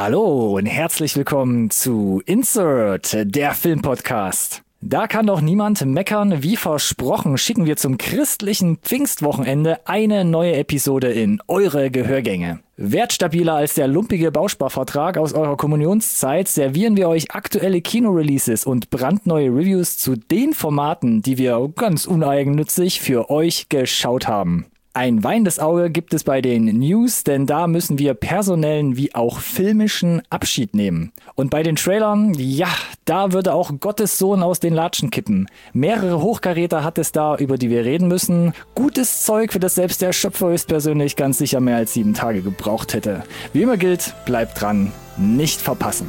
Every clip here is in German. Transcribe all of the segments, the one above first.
Hallo und herzlich willkommen zu Insert, der Filmpodcast. Da kann doch niemand meckern. Wie versprochen schicken wir zum christlichen Pfingstwochenende eine neue Episode in eure Gehörgänge. Wertstabiler als der lumpige Bausparvertrag aus eurer Kommunionszeit servieren wir euch aktuelle Kinoreleases und brandneue Reviews zu den Formaten, die wir ganz uneigennützig für euch geschaut haben. Ein weinendes Auge gibt es bei den News, denn da müssen wir personellen wie auch filmischen Abschied nehmen. Und bei den Trailern, ja, da würde auch Gottes Sohn aus den Latschen kippen. Mehrere Hochkaräter hat es da, über die wir reden müssen. Gutes Zeug, für das selbst der Schöpfer höchstpersönlich ganz sicher mehr als 7 Tage gebraucht hätte. Wie immer gilt, bleibt dran, nicht verpassen.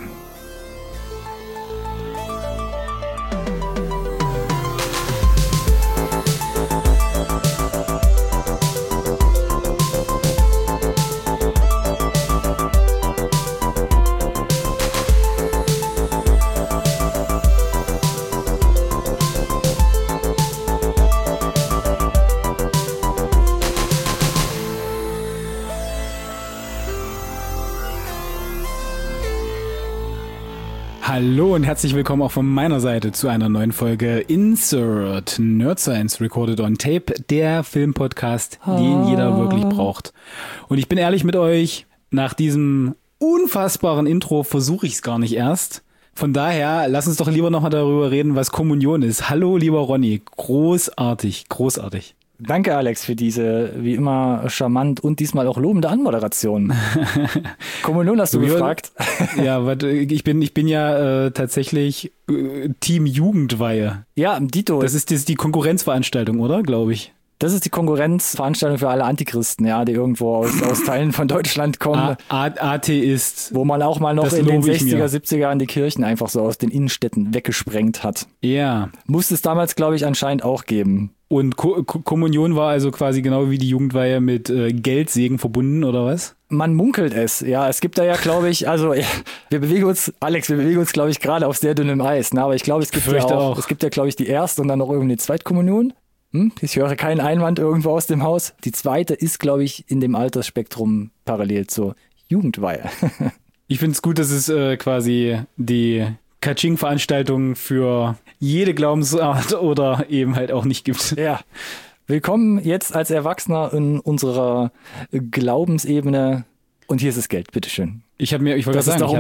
Hallo und herzlich willkommen auch von meiner Seite zu einer neuen Folge Insert Nerd Science Recorded on Tape, der Filmpodcast, den jeder wirklich braucht. Und ich bin ehrlich mit euch, nach diesem unfassbaren Intro versuche ich es gar nicht erst. Von daher, lass uns doch lieber nochmal darüber reden, was Kommunion ist. Hallo, lieber Ronny, großartig, großartig. Danke, Alex, für diese, wie immer, charmant und diesmal auch lobende Anmoderation. Kommunion hast du gefragt? Ja, ich bin ja tatsächlich Team Jugendweihe. Ja, Dito. Das ist die Konkurrenzveranstaltung, oder? Glaube ich. Das ist die Konkurrenzveranstaltung für alle Antichristen, ja, die irgendwo aus Teilen von Deutschland kommen. Atheist. Wo man auch mal noch in den 60er, 70er an die Kirchen einfach so aus den Innenstädten weggesprengt hat. Ja. Musste es damals, glaube ich, anscheinend auch geben. Und Kommunion war also quasi genau wie die Jugendweihe mit Geldsegen verbunden, oder was? Man munkelt es, ja. Es gibt da ja, glaube ich, also ja, wir bewegen uns, glaube ich, gerade auf sehr dünnem Eis. Ne? Aber ich glaube, es gibt ja, glaube ich, die erste und dann noch irgendwie eine Zweitkommunion. Ich höre keinen Einwand irgendwo aus dem Haus. Die zweite ist, glaube ich, in dem Altersspektrum parallel zur Jugendweihe. Ich finde es gut, dass es quasi die Kaching-Veranstaltung für jede Glaubensart oder eben halt auch nicht gibt. Ja. Willkommen jetzt als Erwachsener in unserer Glaubensebene. Und hier ist das Geld, bitteschön. Ich habe mir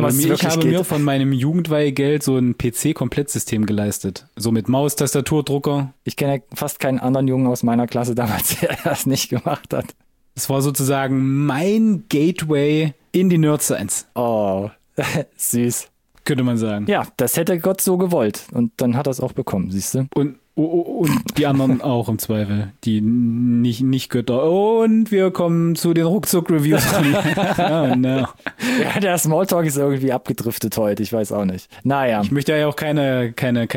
von meinem Jugendweihegeld so ein PC-Komplettsystem geleistet. So mit Maus, Tastatur, Drucker. Ich kenne ja fast keinen anderen Jungen aus meiner Klasse damals, der das nicht gemacht hat. Es war sozusagen mein Gateway in die Nerd Science. Oh, süß. Könnte man sagen. Ja, das hätte Gott so gewollt. Und dann hat er es auch bekommen, siehst du? Und die anderen auch im Zweifel. Die nicht Götter. Und wir kommen zu den Ruckzuck-Reviews. Oh, no. Ja, der Smalltalk ist irgendwie abgedriftet heute. Ich weiß auch nicht. Naja. Ich möchte ja auch keine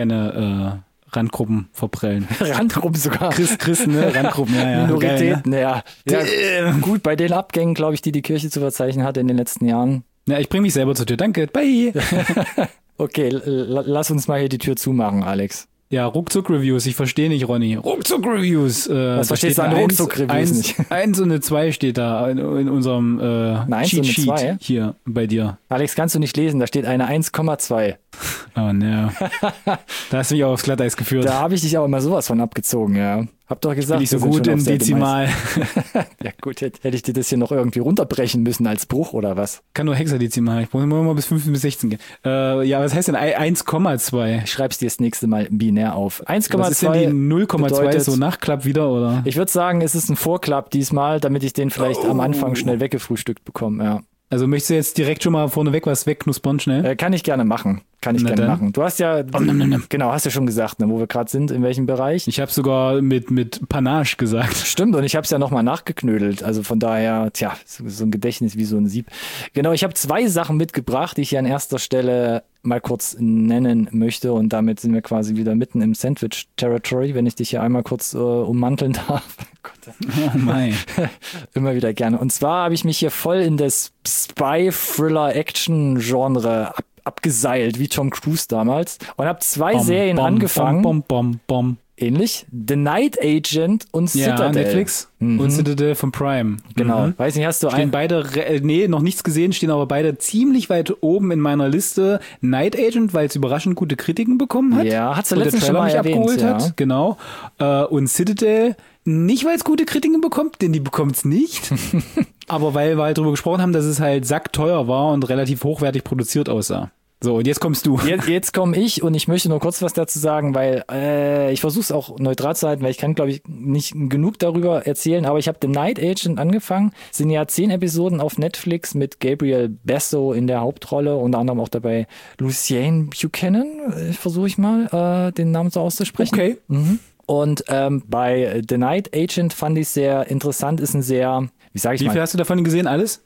Randgruppen verprellen. Randgruppen sogar. Christen, ne? Randgruppen, ja. Minoritäten, geil, ne? ja. Gut, bei den Abgängen, glaube ich, die Kirche zu verzeichnen hatte in den letzten Jahren. Ja, ich bringe mich selber zur Tür. Danke, bye. Okay, lass uns mal hier die Tür zumachen, Alex. Ja, Ruckzuck-Reviews, ich verstehe nicht, Ronny. Ruckzuck-Reviews. Was verstehst du an Ruckzuck-Reviews nicht? 1 und eine 2 steht da in unserem Cheat-Sheet hier bei dir. Alex, kannst du nicht lesen, da steht eine 1,2. Oh ne. Da hast du mich auch aufs Glatteis geführt. Da habe ich dich aber mal sowas von abgezogen, ja. Hab doch gesagt, bin ich so gut im Dezimal. Ja gut, hätte ich dir das hier noch irgendwie runterbrechen müssen als Bruch oder was? Kann nur Hexadezimal. Ich muss immer mal bis 15 bis 16 gehen. Ja, was heißt denn 1,2? Ich schreib's dir das nächste Mal binär auf. 1,2. Was ist denn die 0,2 so Nachklapp wieder, oder? Ich würde sagen, es ist ein Vorklapp diesmal, damit ich den vielleicht am Anfang schnell weggefrühstückt bekomme, ja. Also möchtest du jetzt direkt schon mal vorneweg was wegknuspern, schnell? Kann ich gerne machen. Du hast ja, genau, hast ja schon gesagt, ne, wo wir gerade sind, in welchem Bereich. Ich habe sogar mit Panache gesagt. Stimmt, und ich habe es ja nochmal nachgeknödelt. Also von daher, so ein Gedächtnis wie so ein Sieb. Genau, ich habe 2 Sachen mitgebracht, die ich hier an erster Stelle mal kurz nennen möchte. Und damit sind wir quasi wieder mitten im Sandwich-Territory, wenn ich dich hier einmal kurz ummanteln darf. Oh mein. Immer wieder gerne. Und zwar habe ich mich hier voll in das Spy-Thriller-Action-Genre abgeseilt, wie Tom Cruise damals. Und habe 2 Serien angefangen. ähnlich. The Night Agent und Citadel. Netflix und Citadel von Prime. Genau. Weiß nicht, hast du stehen beide, noch nichts gesehen, stehen aber beide ziemlich weit oben in meiner Liste. Night Agent, weil es überraschend gute Kritiken bekommen hat. Ja, hat's ja letztens schon mal erwähnt, abgeholt hat. Genau. Und Citadel, nicht weil es gute Kritiken bekommt, denn die bekommt es nicht. Aber weil wir halt drüber gesprochen haben, dass es halt sackteuer war und relativ hochwertig produziert aussah. So, und jetzt kommst du. Jetzt komme ich und ich möchte nur kurz was dazu sagen, weil ich versuche es auch neutral zu halten, weil ich kann, glaube ich, nicht genug darüber erzählen, aber ich habe The Night Agent angefangen. Es sind ja 10 Episoden auf Netflix mit Gabriel Basso in der Hauptrolle, unter anderem auch dabei Lucien Buchanan, versuche ich mal, den Namen so auszusprechen. Okay. Und bei The Night Agent fand ich sehr interessant, ist ein sehr, wie viel hast du davon gesehen, alles?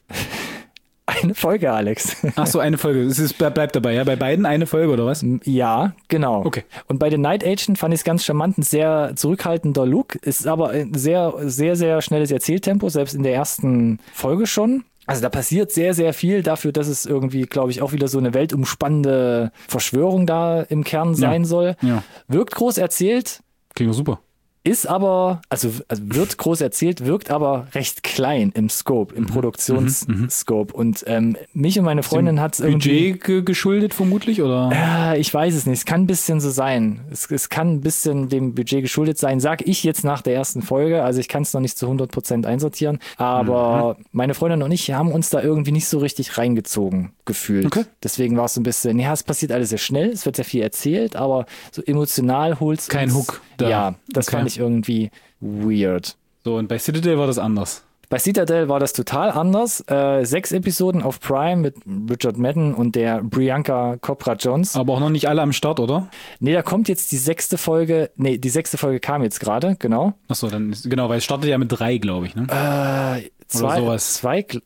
Eine Folge, Alex. Ach so, eine Folge. Bleibt dabei, ja? Bei beiden eine Folge, oder was? Ja, genau. Okay. Und bei The Night Agent fand ich es ganz charmant, ein sehr zurückhaltender Look. Es ist aber ein sehr, sehr, sehr schnelles Erzähltempo, selbst in der ersten Folge schon. Also da passiert sehr, sehr viel dafür, dass es irgendwie, glaube ich, auch wieder so eine weltumspannende Verschwörung da im Kern sein soll. Ja. Wirkt groß erzählt. Klingt super. Ist aber, also wird groß erzählt, wirkt aber recht klein im Scope, im Produktionsscope. Und mich und meine Freundin hat es irgendwie... Budget geschuldet vermutlich, oder? Ich weiß es nicht. Es kann ein bisschen so sein. Es kann ein bisschen dem Budget geschuldet sein, sag ich jetzt nach der ersten Folge. Also ich kann es noch nicht zu 100% einsortieren. Aber meine Freundin und ich haben uns da irgendwie nicht so richtig reingezogen gefühlt. Okay. Deswegen war es so ein bisschen, ja, es passiert alles sehr schnell, es wird sehr viel erzählt, aber so emotional holt es kein Hook da. Ja, das fand ich irgendwie weird. So, und bei Citadel war das anders. Bei Citadel war das total anders. 6 Episoden auf Prime mit Richard Madden und der Priyanka Chopra Jones. Aber auch noch nicht alle am Start, oder? Nee, da kommt jetzt die 6. Folge. Nee, die 6. Folge kam jetzt gerade, genau. Achso, dann genau, weil es startet ja mit 3, glaube ich, ne? Waren es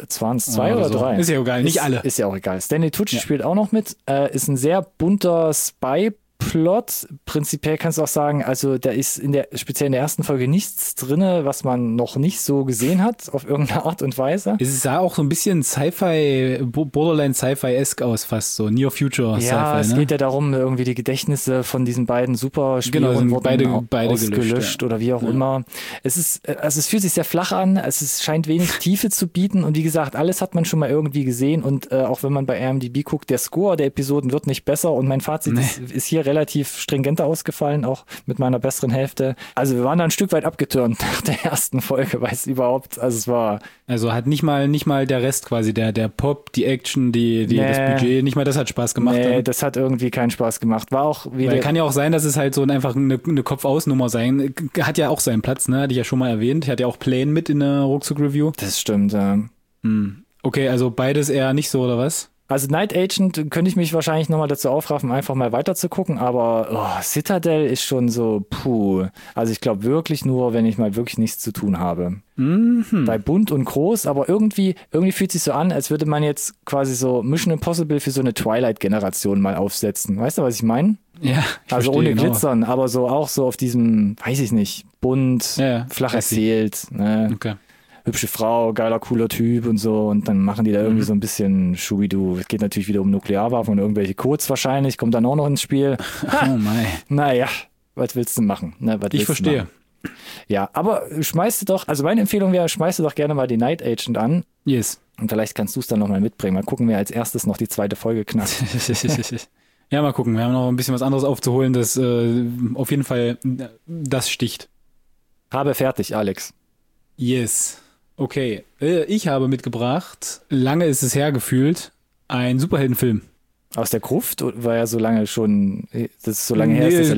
2 oder 3? Ist ja egal, nicht alle. Ist ja auch egal. Stanley Tucci spielt auch noch mit. Ist ein sehr bunter Spy-Plot. Prinzipiell kannst du auch sagen, also da ist speziell in der ersten Folge nichts drinne, was man noch nicht so gesehen hat, auf irgendeine Art und Weise. Es sah auch so ein bisschen Sci-Fi, Borderline Sci-Fi-esque aus, fast so Near Future Sci-Fi. Ja, es ne? geht ja darum, irgendwie die Gedächtnisse von diesen beiden Superspionen wurden beide ausgelöscht oder wie auch immer. Es fühlt sich sehr flach an, scheint wenig Tiefe zu bieten und wie gesagt, alles hat man schon mal irgendwie gesehen und auch wenn man bei IMDb guckt, der Score der Episoden wird nicht besser und mein Fazit ist hier relativ stringenter ausgefallen, auch mit meiner besseren Hälfte. Also wir waren da ein Stück weit abgeturnt nach der ersten Folge, weil es überhaupt, also es war... Also hat nicht mal der Rest quasi, der Pop, die Action, das Budget, nicht mal das hat Spaß gemacht. Nee, das hat irgendwie keinen Spaß gemacht. War auch wieder... Weil kann ja auch sein, dass es halt so einfach eine Kopf-Aus-Nummer sein. Hat ja auch seinen Platz, ne? Hatte ich ja schon mal erwähnt. Ich hatte ja auch Plane mit in der Ruckzuck-Review. Das stimmt, ja. Okay, also beides eher nicht so, oder was? Also Night Agent könnte ich mich wahrscheinlich nochmal dazu aufraffen, einfach mal weiter zu gucken, aber Citadel ist schon so, Also ich glaube wirklich nur, wenn ich mal wirklich nichts zu tun habe. Bei bunt und groß, aber irgendwie fühlt sich so an, als würde man jetzt quasi so Mission Impossible für so eine Twilight-Generation mal aufsetzen. Weißt du, was ich meine? Ja. Also ohne Glitzern, aber so auch so auf diesem, weiß ich nicht, bunt, flach erzählt, ne? Okay. Hübsche Frau, geiler, cooler Typ und so und dann machen die da irgendwie so ein bisschen Schubidu. Es geht natürlich wieder um Nuklearwaffen und irgendwelche Codes wahrscheinlich, kommt dann auch noch ins Spiel. Oh mein. Naja, was willst du machen? Ne, ich verstehe. Ja, aber schmeißt du doch, also meine Empfehlung wäre, schmeißt du doch gerne mal die Night Agent an. Yes. Und vielleicht kannst du es dann nochmal mitbringen. Mal gucken, wer als erstes noch die 2. Folge knackt. Ja, mal gucken. Wir haben noch ein bisschen was anderes aufzuholen, das auf jeden Fall das sticht. Habe fertig, Alex. Yes. Okay, ich habe mitgebracht, lange ist es her gefühlt, ein Superheldenfilm. Aus der Gruft? War ja so lange schon, das ist so lange her, dass das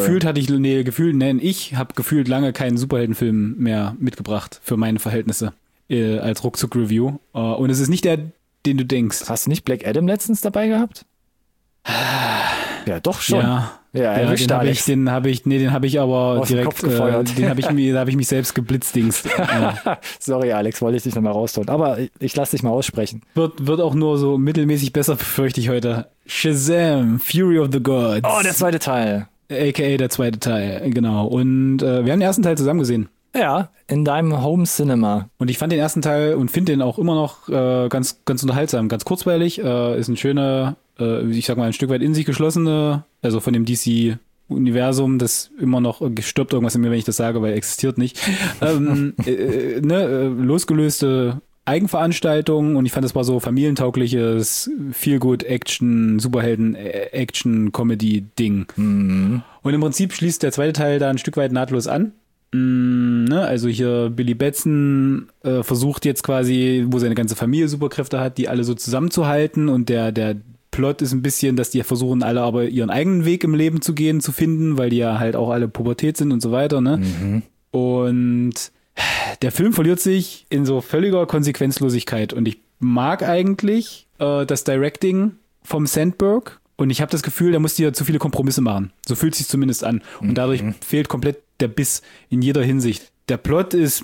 ich habe gefühlt lange keinen Superheldenfilm mehr mitgebracht für meine Verhältnisse als Ruckzuck-Review. Und es ist nicht der, den du denkst. Hast du nicht Black Adam letztens dabei gehabt? Ja, doch schon. Ja, den habe ich aber direkt, da habe ich mich selbst geblitzdingst. Ja. Sorry, Alex, wollte ich dich nochmal rausholen. Aber ich lasse dich mal aussprechen. Wird auch nur so mittelmäßig besser, befürchte ich heute. Shazam, Fury of the Gods. Oh, der 2. Teil. AKA der 2. Teil, genau. Und wir haben den ersten Teil zusammen gesehen. Ja, in deinem Home Cinema. Und ich fand den ersten Teil und finde den auch immer noch ganz, ganz unterhaltsam, ganz kurzweilig. Ist ein schöner, ich sag mal, ein Stück weit in sich geschlossene, also von dem DC Universum, das immer noch, stirbt irgendwas in mir, wenn ich das sage, weil existiert nicht, losgelöste Eigenveranstaltung und ich fand, das war so familientaugliches Feel-Good-Action, Superhelden-Action-Comedy-Ding. Mhm. Und im Prinzip schließt der zweite Teil da ein Stück weit nahtlos an. Also hier Billy Batson versucht jetzt quasi, wo seine ganze Familie Superkräfte hat, die alle so zusammenzuhalten und der Plot ist ein bisschen, dass die versuchen alle aber ihren eigenen Weg im Leben zu gehen, zu finden, weil die ja halt auch alle Pubertät sind und so weiter, ne? Mhm. Und der Film verliert sich in so völliger Konsequenzlosigkeit und ich mag eigentlich das Directing vom Sandberg und ich habe das Gefühl, der muss hier zu viele Kompromisse machen. So fühlt es sich zumindest an und dadurch fehlt komplett der Biss in jeder Hinsicht. Der Plot ist,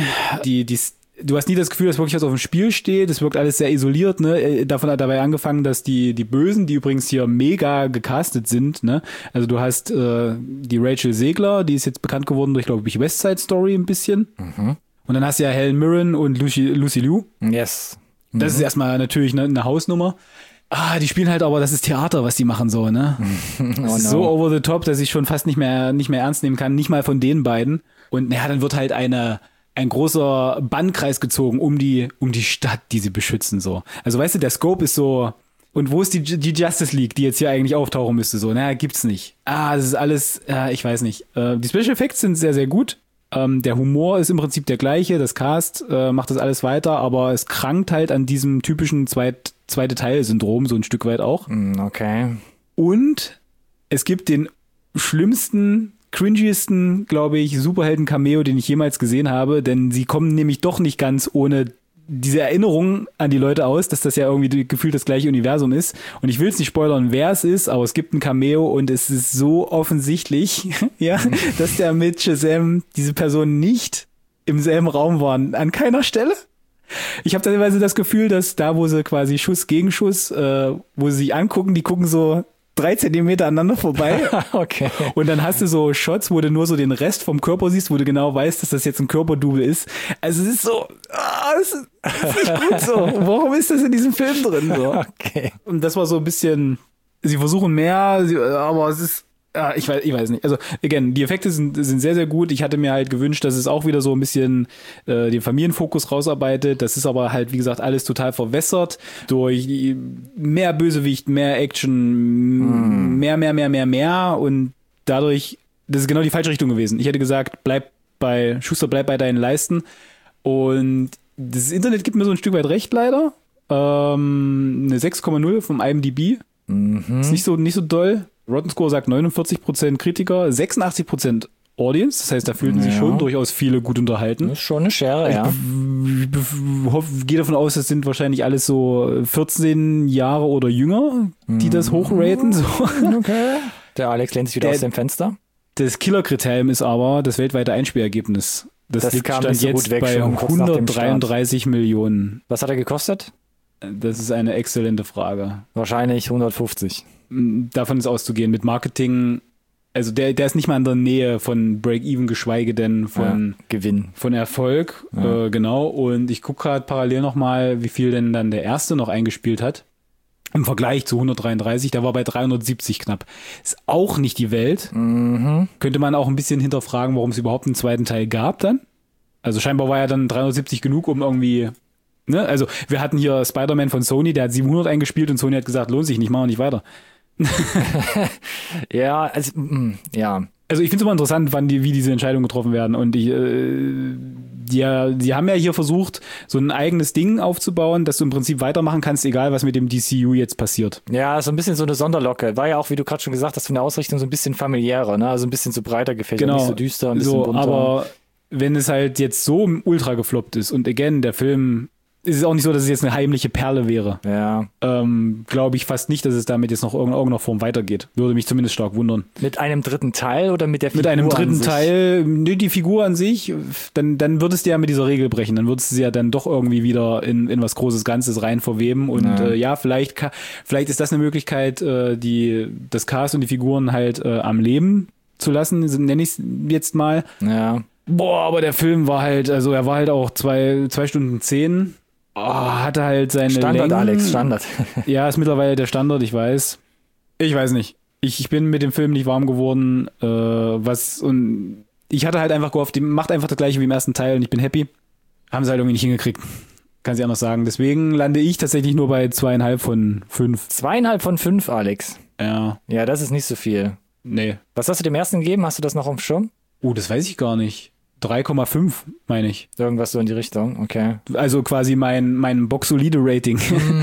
du hast nie das Gefühl, dass wirklich was auf dem Spiel steht. Es wirkt alles sehr isoliert, ne? Davon hat dabei angefangen, dass die Bösen, die übrigens hier mega gecastet sind, ne? Also du hast die Rachel Zegler, die ist jetzt bekannt geworden durch, glaube ich, West Side Story ein bisschen. Mhm. Und dann hast du ja Helen Mirren und Lucy Liu. Yes. Mhm. Das ist erstmal natürlich eine Hausnummer. Die spielen halt aber, das ist Theater, was die machen so, ne? Das ist so over the top, dass ich schon fast nicht mehr ernst nehmen kann, nicht mal von den beiden. Und naja, dann wird halt ein großer Bannkreis gezogen um die Stadt, die sie beschützen, so. Also weißt du, der Scope ist so, und wo ist die Justice League, die jetzt hier eigentlich auftauchen müsste, so? Naja, gibt's nicht. Das ist alles, ich weiß nicht. Die Special Effects sind sehr, sehr gut. Der Humor ist im Prinzip der gleiche, das Cast macht das alles weiter, aber es krankt halt an diesem typischen zweite Teil-Syndrom, so ein Stück weit auch. Okay. Und es gibt den schlimmsten, cringiesten, glaube ich, Superhelden-Cameo, den ich jemals gesehen habe, denn sie kommen nämlich doch nicht ganz ohne diese Erinnerung an die Leute aus, dass das ja irgendwie gefühlt das gleiche Universum ist. Und ich will es nicht spoilern, wer es ist, aber es gibt ein Cameo und es ist so offensichtlich, ja, dass der mit Shazam diese Person nicht im selben Raum waren. An keiner Stelle. Ich habe teilweise das Gefühl, dass da, wo sie quasi Schuss gegen Schuss, wo sie sich angucken, die gucken so 3 Zentimeter aneinander vorbei. Okay. Und dann hast du so Shots, wo du nur so den Rest vom Körper siehst, wo du genau weißt, dass das jetzt ein Körperdouble ist. Also es ist so, es ist nicht gut so. Warum ist das in diesem Film drin? So? Okay. Und das war so ein bisschen, sie versuchen mehr, aber es ist, ich weiß nicht. Also, again, die Effekte sind sehr, sehr gut. Ich hatte mir halt gewünscht, dass es auch wieder so ein bisschen den Familienfokus rausarbeitet. Das ist aber halt, wie gesagt, alles total verwässert durch mehr Bösewicht, mehr Action, mehr und dadurch, das ist genau die falsche Richtung gewesen. Ich hätte gesagt, Schuster, bleib bei deinen Leisten. Und das Internet gibt mir so ein Stück weit recht, leider. Eine 6,0 vom IMDb. Ist nicht so doll. Rotten Score sagt 49% Kritiker, 86% Audience. Das heißt, da fühlten sich schon durchaus viele gut unterhalten. Das ist schon eine Schere, ja. Ich gehe davon aus, das sind wahrscheinlich alles so 14 Jahre oder jünger, die das hochraten. So. Okay. Der Alex lehnt sich wieder aus dem Fenster. Das Killerkriterium ist aber das weltweite Einspielergebnis. Das liegt Stand so jetzt bei 133 Millionen. Was hat er gekostet? Das ist eine exzellente Frage. Wahrscheinlich 150. Davon ist auszugehen. Mit Marketing, also der ist nicht mal in der Nähe von Break-Even, geschweige denn von Gewinn. Von Erfolg. Ja. Genau. Und ich gucke gerade parallel nochmal, wie viel denn dann der erste noch eingespielt hat. Im Vergleich zu 133, der war bei 370 knapp. Ist auch nicht die Welt. Mhm. Könnte man auch ein bisschen hinterfragen, warum es überhaupt einen zweiten Teil gab dann. Also scheinbar war ja dann 370 genug, um irgendwie... Ne? Also wir hatten hier Spider-Man von Sony, der hat 700 eingespielt und Sony hat gesagt, lohnt sich nicht, machen wir nicht weiter. Ja, also, ja. Also ich finde es immer interessant, wie diese Entscheidungen getroffen werden. Und die haben ja hier versucht, so ein eigenes Ding aufzubauen, dass du im Prinzip weitermachen kannst, egal was mit dem DCU jetzt passiert. Ja, so ein bisschen so eine Sonderlocke. War ja auch, wie du gerade schon gesagt hast, von der Ausrichtung so ein bisschen familiärer, ne? Also ein bisschen so breiter gefächert, nicht so düster, ein bisschen bunter. Aber wenn es halt jetzt so ultra gefloppt ist und again, der Film... Es ist auch nicht so, dass es jetzt eine heimliche Perle wäre. Ja. Glaube ich fast nicht, dass es damit jetzt noch irgendeiner Form weitergeht. Würde mich zumindest stark wundern. Mit einem dritten Teil oder mit der Figur? Mit einem dritten Teil, die Figur an sich, dann würdest du ja mit dieser Regel brechen. Dann würdest du sie ja dann doch irgendwie wieder in was Großes Ganzes rein verweben. Und vielleicht ist das eine Möglichkeit, das Cast und die Figuren halt am Leben zu lassen, nenne ich es jetzt mal. Ja. Boah, aber der Film war halt, also er war halt auch 2 Stunden 10. Hatte halt seine Standard, Längen. Alex, Standard. Ja, ist mittlerweile der Standard, ich weiß. Ich weiß nicht. Ich bin mit dem Film nicht warm geworden, und ich hatte halt einfach gehofft, die macht einfach das gleiche wie im ersten Teil und ich bin happy. Haben sie halt irgendwie nicht hingekriegt. Kann sie anders sagen. Deswegen lande ich tatsächlich nur bei 2,5 von 5. 2,5 von 5, Alex. Ja. Ja, das ist nicht so viel. Nee. Was hast du dem ersten gegeben? Hast du das noch auf dem Schirm? Das weiß ich gar nicht. 3,5, meine ich. Irgendwas so in die Richtung, okay. Also quasi mein Box-Solide-Rating.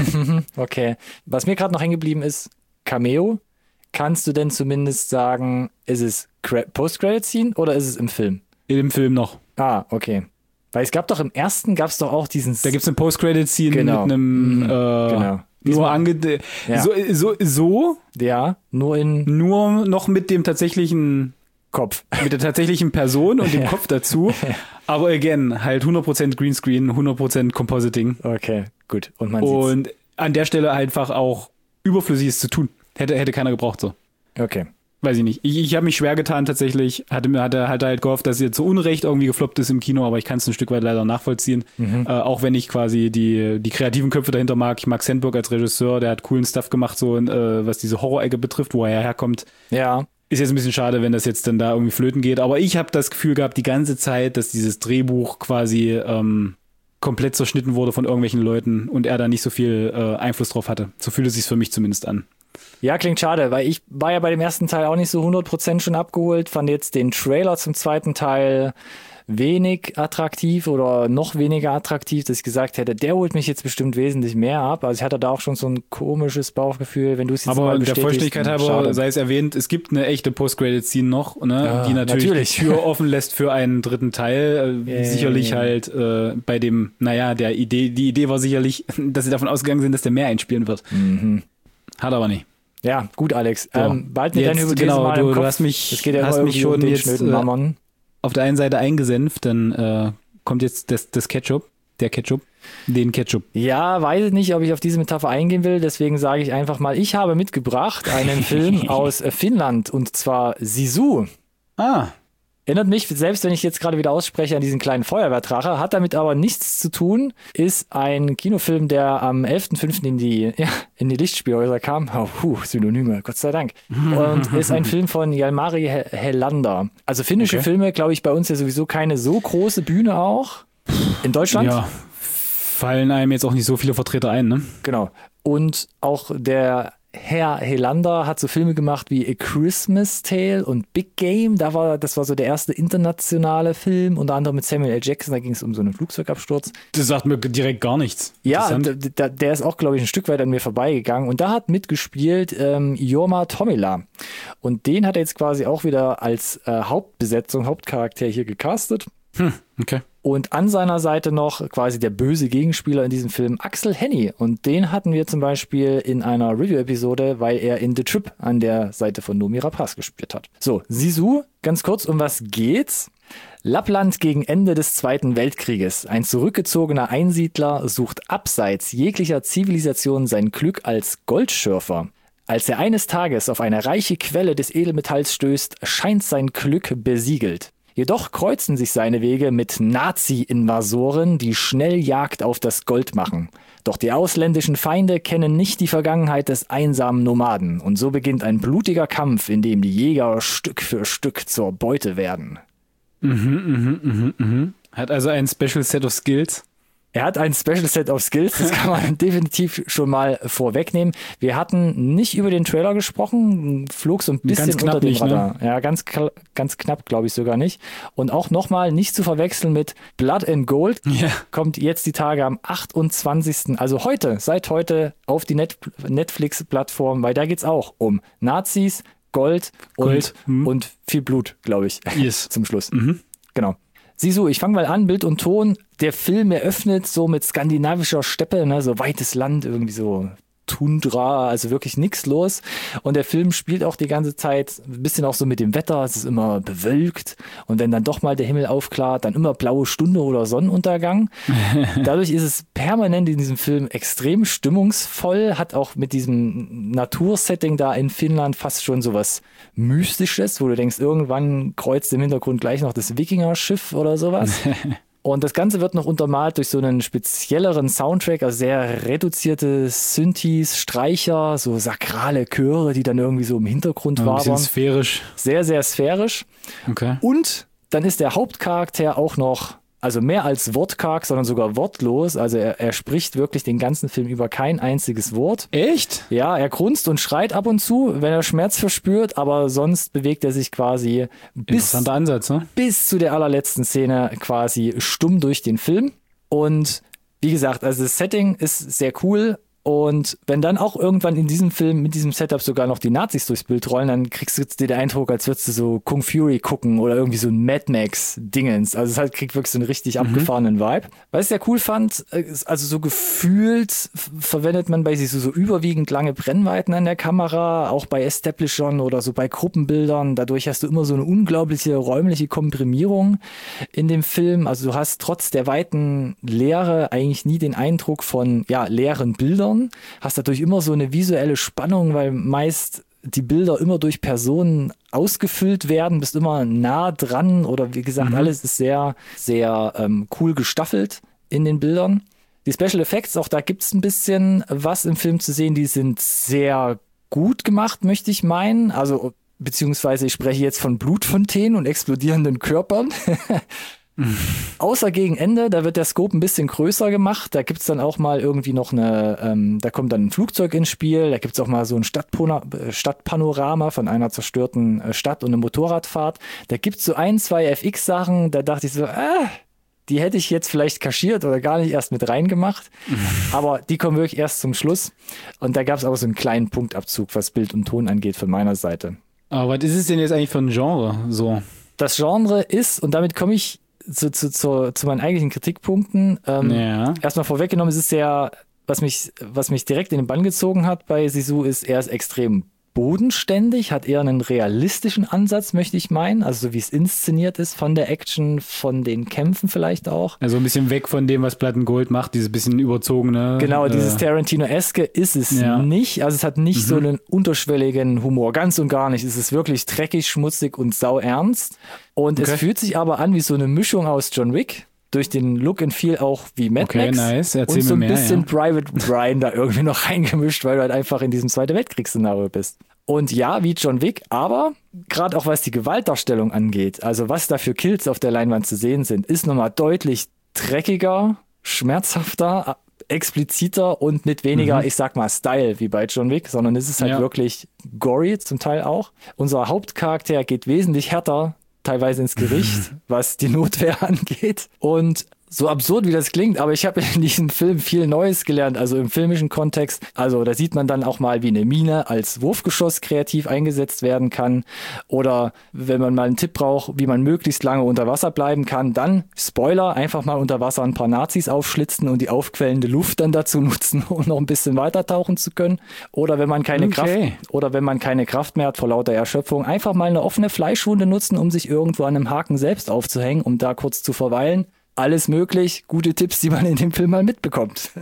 Okay. Was mir gerade noch hängen geblieben ist, Cameo. Kannst du denn zumindest sagen, ist es Post-Credit-Scene oder ist es im Film? Im Film noch. Ah, okay. Weil es gab doch im ersten, gab es doch auch diesen... Da gibt's eine Post-Credit-Scene Genau. mit einem Genau. nur Ja. so Ja, nur noch mit dem tatsächlichen Kopf. mit der tatsächlichen Person und dem Kopf dazu. Aber again, halt 100% Greenscreen, 100% Compositing. Okay, gut. Und man sieht's. Und an der Stelle einfach auch Überflüssiges zu tun. Hätte keiner gebraucht so. Okay. Weiß ich nicht. Ich habe mich schwer getan tatsächlich. Hatte halt gehofft, dass jetzt zu Unrecht irgendwie gefloppt ist im Kino, aber ich kann es ein Stück weit leider nachvollziehen. Auch wenn ich quasi die kreativen Köpfe dahinter mag. Ich mag Sandberg als Regisseur, der hat coolen Stuff gemacht, so was diese Horror-Ecke betrifft, wo er herkommt. Ja. Ist jetzt ein bisschen schade, wenn das jetzt dann da irgendwie flöten geht. Aber ich habe das Gefühl gehabt, die ganze Zeit, dass dieses Drehbuch quasi komplett zerschnitten wurde von irgendwelchen Leuten und er da nicht so viel Einfluss drauf hatte. So fühlt es sich für mich zumindest an. Ja, klingt schade, weil ich war ja bei dem ersten Teil auch nicht so 100% schon abgeholt, fand jetzt den Trailer zum zweiten Teil wenig attraktiv oder noch weniger attraktiv, dass ich gesagt hätte, der holt mich jetzt bestimmt wesentlich mehr ab. Also ich hatte da auch schon so ein komisches Bauchgefühl, wenn du es jetzt aber mal der bestätigst. Vollständigkeit halber sei es erwähnt, es gibt eine echte Post-Credit-Scene noch, ne, Ja, die natürlich die Tür natürlich. offen lässt für einen dritten Teil. Sicherlich halt bei dem, die Idee war sicherlich, dass sie davon ausgegangen sind, dass der mehr einspielen wird. Hat aber nicht. Ja, gut, Alex. So. Bald mit deiner Jetzt, Hypothese genau, mal im du Kopf. hast mich, Es geht ja hast immer mich irgendwie um schon den jetzt schnöden Mammon. auf der einen Seite eingesenft, dann kommt jetzt das Ketchup, den Ketchup. Ja, weiß ich nicht, ob ich auf diese Metapher eingehen will, deswegen sage ich einfach mal, ich habe mitgebracht einen Film aus Finnland und zwar Sisu. Ah, Erinnert mich, selbst wenn ich jetzt gerade wieder ausspreche, an diesen kleinen Feuerwehrdrache, hat damit aber nichts zu tun, ist ein Kinofilm, der am 11.05. in die Lichtspielhäuser kam. Synonyme, Gott sei Dank. Und ist ein Film von Jalmari Helander. Also finnische Filme, glaube ich, bei uns ja sowieso keine so große Bühne auch. In Deutschland? ja, fallen einem jetzt auch nicht so viele Vertreter ein, ne? Genau. Und auch der Herr Helander hat so Filme gemacht wie A Christmas Tale und Big Game. Das war so der erste internationale Film, unter anderem mit Samuel L. Jackson. Da ging es um so einen Flugzeugabsturz. Das sagt mir direkt gar nichts. Ja, Interessant. der ist auch, glaube ich, ein Stück weit an mir vorbeigegangen. Und da hat mitgespielt Jorma Tommila. Und den hat er jetzt quasi auch wieder als Hauptcharakter hier gecastet. Okay. Und an seiner Seite noch quasi der böse Gegenspieler in diesem Film, Axel Henny. Und den hatten wir zum Beispiel in einer Review-Episode, weil er in The Trip an der Seite von Noomi Rapace gespielt hat. So, Sisu, ganz kurz, um was geht's? Lappland gegen Ende des Zweiten Weltkrieges. Ein zurückgezogener Einsiedler sucht abseits jeglicher Zivilisation sein Glück als Goldschürfer. Als er eines Tages auf eine reiche Quelle des Edelmetalls stößt, scheint sein Glück besiegelt. Jedoch kreuzen sich seine Wege mit Nazi-Invasoren, die schnell Jagd auf das Gold machen. Doch die ausländischen Feinde kennen nicht die Vergangenheit des einsamen Nomaden. Und so beginnt ein blutiger Kampf, in dem die Jäger Stück für Stück zur Beute werden. Hat also ein Special Set of Skills. Er hat ein Special Set of Skills, das kann man definitiv schon mal vorwegnehmen. Wir hatten nicht über den Trailer gesprochen, flog so ein bisschen Ganz knapp unter dem nicht, ne? Radar. Ja, ganz knapp, glaube ich sogar nicht. Und auch nochmal nicht zu verwechseln mit Blood and Gold, Ja. kommt jetzt die Tage am 28., also seit heute auf die Netflix-Plattform, weil da geht's auch um Nazis, Gold. Und viel Blut, glaube ich, Yes. zum Schluss. Genau. Sisu, ich fange mal an, Bild und Ton. Der Film eröffnet so mit skandinavischer Steppe, ne, so weites Land, irgendwie so Tundra, also wirklich nichts los. Und der Film spielt auch die ganze Zeit ein bisschen auch so mit dem Wetter. Es ist immer bewölkt. Und wenn dann doch mal der Himmel aufklart, dann immer blaue Stunde oder Sonnenuntergang. Dadurch ist es permanent in diesem Film extrem stimmungsvoll, hat auch mit diesem Natursetting da in Finnland fast schon sowas Mystisches, wo du denkst, irgendwann kreuzt im Hintergrund gleich noch das Wikinger-Schiff oder sowas. Und das Ganze wird noch untermalt durch so einen spezielleren Soundtrack, also sehr reduzierte Synthes, Streicher, so sakrale Chöre, die dann irgendwie so im Hintergrund Ein bisschen wabern. sphärisch. Sehr, sehr sphärisch. Okay. Und dann ist der Hauptcharakter auch noch, also mehr als wortkarg, sondern sogar wortlos. Also er spricht wirklich den ganzen Film über kein einziges Wort. Echt? Ja, er grunzt und schreit ab und zu, wenn er Schmerz verspürt, aber sonst bewegt er sich quasi Interessanter Ansatz, ne? bis zu der allerletzten Szene quasi stumm durch den Film. Und wie gesagt, also das Setting ist sehr cool. Und wenn dann auch irgendwann in diesem Film mit diesem Setup sogar noch die Nazis durchs Bild rollen, dann kriegst du den Eindruck, als würdest du so Kung Fury gucken oder irgendwie so ein Mad Max-Dingens. Also es halt kriegt wirklich so einen richtig abgefahrenen Vibe. Was ich sehr cool fand, ist also so gefühlt verwendet man bei sich so überwiegend lange Brennweiten an der Kamera, auch bei Establishern oder so bei Gruppenbildern. Dadurch hast du immer so eine unglaubliche räumliche Komprimierung in dem Film. Also du hast trotz der weiten Leere eigentlich nie den Eindruck von leeren Bildern. Hast dadurch immer so eine visuelle Spannung, weil meist die Bilder immer durch Personen ausgefüllt werden, bist immer nah dran oder wie gesagt, alles ist sehr, sehr cool gestaffelt in den Bildern. Die Special Effects, auch da gibt es ein bisschen was im Film zu sehen, die sind sehr gut gemacht, möchte ich meinen. Also beziehungsweise ich spreche jetzt von Blutfontänen und explodierenden Körpern. Außer gegen Ende, da wird der Scope ein bisschen größer gemacht. Da gibt's dann auch mal irgendwie noch da kommt dann ein Flugzeug ins Spiel. Da gibt's auch mal so ein Stadtpanorama von einer zerstörten Stadt und eine Motorradfahrt. Da gibt's so 1, 2 FX-Sachen. Da dachte ich so, die hätte ich jetzt vielleicht kaschiert oder gar nicht erst mit reingemacht. Aber die kommen wirklich erst zum Schluss. Und da gab's auch so einen kleinen Punktabzug, was Bild und Ton angeht von meiner Seite. Aber was ist es denn jetzt eigentlich für ein Genre? So. Das Genre ist, und damit komme ich zu meinen eigentlichen Kritikpunkten. Erstmal vorweggenommen, es ist sehr, was mich direkt in den Bann gezogen hat bei Zizou, ist, er ist extrem bodenständig, hat eher einen realistischen Ansatz, möchte ich meinen, also so wie es inszeniert ist von der Action, von den Kämpfen vielleicht auch. Also ein bisschen weg von dem, was Blatt und Gold macht, dieses bisschen überzogene. Genau, dieses Tarantino-eske ist es nicht, also es hat nicht so einen unterschwelligen Humor, ganz und gar nicht. Es ist wirklich dreckig, schmutzig und sauernst und es fühlt sich aber an wie so eine Mischung aus John Wick, durch den Look and Feel auch wie Mad Max. Nice. Erzähl und so ein mir mehr, bisschen Private Ryan da irgendwie noch reingemischt, weil du halt einfach in diesem Zweiten Weltkriegsszenario bist. Und ja, wie John Wick, aber gerade auch was die Gewaltdarstellung angeht, also was da für Kills auf der Leinwand zu sehen sind, ist nochmal deutlich dreckiger, schmerzhafter, expliziter und mit weniger, ich sag mal, Style wie bei John Wick, sondern es ist halt wirklich gory zum Teil auch. Unser Hauptcharakter geht wesentlich härter teilweise ins Gericht, was die Notwehr angeht. Und so absurd wie das klingt, aber ich habe in diesem Film viel Neues gelernt, also im filmischen Kontext. Also da sieht man dann auch mal, wie eine Mine als Wurfgeschoss kreativ eingesetzt werden kann. Oder wenn man mal einen Tipp braucht, wie man möglichst lange unter Wasser bleiben kann, dann, Spoiler, einfach mal unter Wasser ein paar Nazis aufschlitzen und die aufquellende Luft dann dazu nutzen, um noch ein bisschen weiter tauchen zu können. Oder wenn man keine Kraft mehr hat vor lauter Erschöpfung, einfach mal eine offene Fleischwunde nutzen, um sich irgendwo an einem Haken selbst aufzuhängen, um da kurz zu verweilen. Alles möglich, gute Tipps, die man in dem Film mal mitbekommt.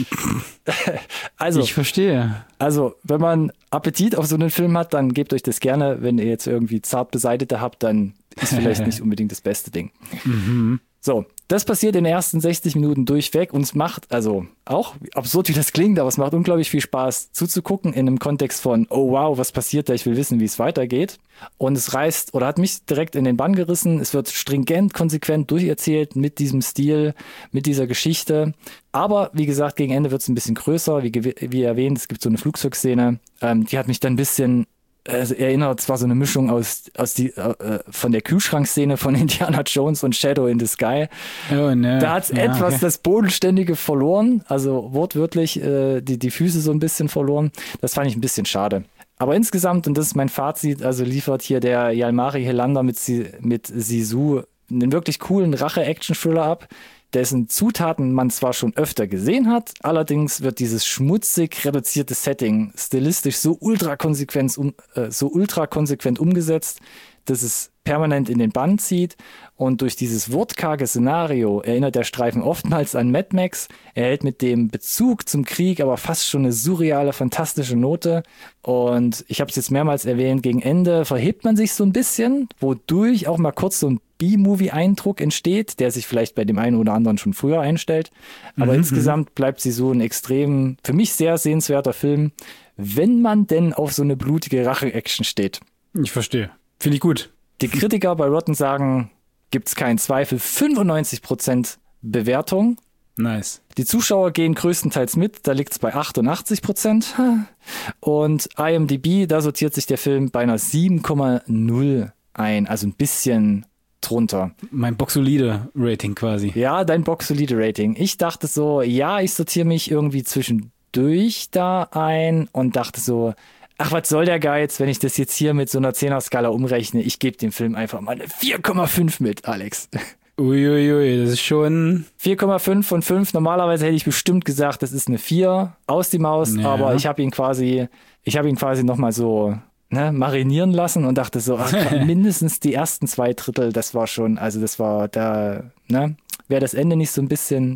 Also, ich verstehe. Also, wenn man Appetit auf so einen Film hat, dann gebt euch das gerne. Wenn ihr jetzt irgendwie zart Beseitete habt, dann ist vielleicht nicht unbedingt das beste Ding. So, das passiert in den ersten 60 Minuten durchweg und es macht, also auch absurd wie das klingt, aber es macht unglaublich viel Spaß zuzugucken in einem Kontext von, oh wow, was passiert da, ich will wissen, wie es weitergeht. Und es reißt oder hat mich direkt in den Bann gerissen. Es wird stringent, konsequent durcherzählt mit diesem Stil, mit dieser Geschichte. Aber wie gesagt, gegen Ende wird es ein bisschen größer. Wie erwähnt, es gibt so eine Flugzeugszene, die hat mich dann ein bisschen erinnert, zwar so eine Mischung von der Kühlschrankszene von Indiana Jones und Shadow in the Sky. Oh, ne. Da hat es das Bodenständige verloren, also wortwörtlich die Füße so ein bisschen verloren. Das fand ich ein bisschen schade. Aber insgesamt, und das ist mein Fazit, also liefert hier der Jalmari Helander mit Zizou einen wirklich coolen Rache-Action-Thriller ab, dessen Zutaten man zwar schon öfter gesehen hat, allerdings wird dieses schmutzig reduzierte Setting stilistisch so ultra konsequent umgesetzt, dass es permanent in den Bann zieht und durch dieses wortkarge Szenario erinnert der Streifen oftmals an Mad Max. Er hält mit dem Bezug zum Krieg aber fast schon eine surreale, fantastische Note und ich habe es jetzt mehrmals erwähnt, gegen Ende verhebt man sich so ein bisschen, wodurch auch mal kurz so ein B-Movie-Eindruck entsteht, der sich vielleicht bei dem einen oder anderen schon früher einstellt. Aber insgesamt bleibt sie so ein extrem, für mich sehr sehenswerter Film, wenn man denn auf so eine blutige Rache-Action steht. Ich verstehe. Finde ich gut. Die Kritiker bei Rotten sagen, gibt's keinen Zweifel, 95% Bewertung. Nice. Die Zuschauer gehen größtenteils mit, da liegt's bei 88%. Und IMDb, da sortiert sich der Film bei einer 7,0 ein, also ein bisschen drunter. Mein boxolide Rating quasi. Ja, dein boxsolide Rating. Ich dachte so, ja, ich sortiere mich irgendwie zwischendurch da ein und dachte so, ach, was soll der Geiz, wenn ich das jetzt hier mit so einer 10er-Skala umrechne? Ich gebe dem Film einfach mal eine 4,5 mit, Alex. Uiuiui, das ist schon... 4,5 von 5. Normalerweise hätte ich bestimmt gesagt, das ist eine 4 aus die Maus, Ja. aber ich habe ihn quasi nochmal so marinieren lassen und dachte so, ach, mindestens die ersten 2 Drittel, das war schon, also das war da, wäre das Ende nicht so ein bisschen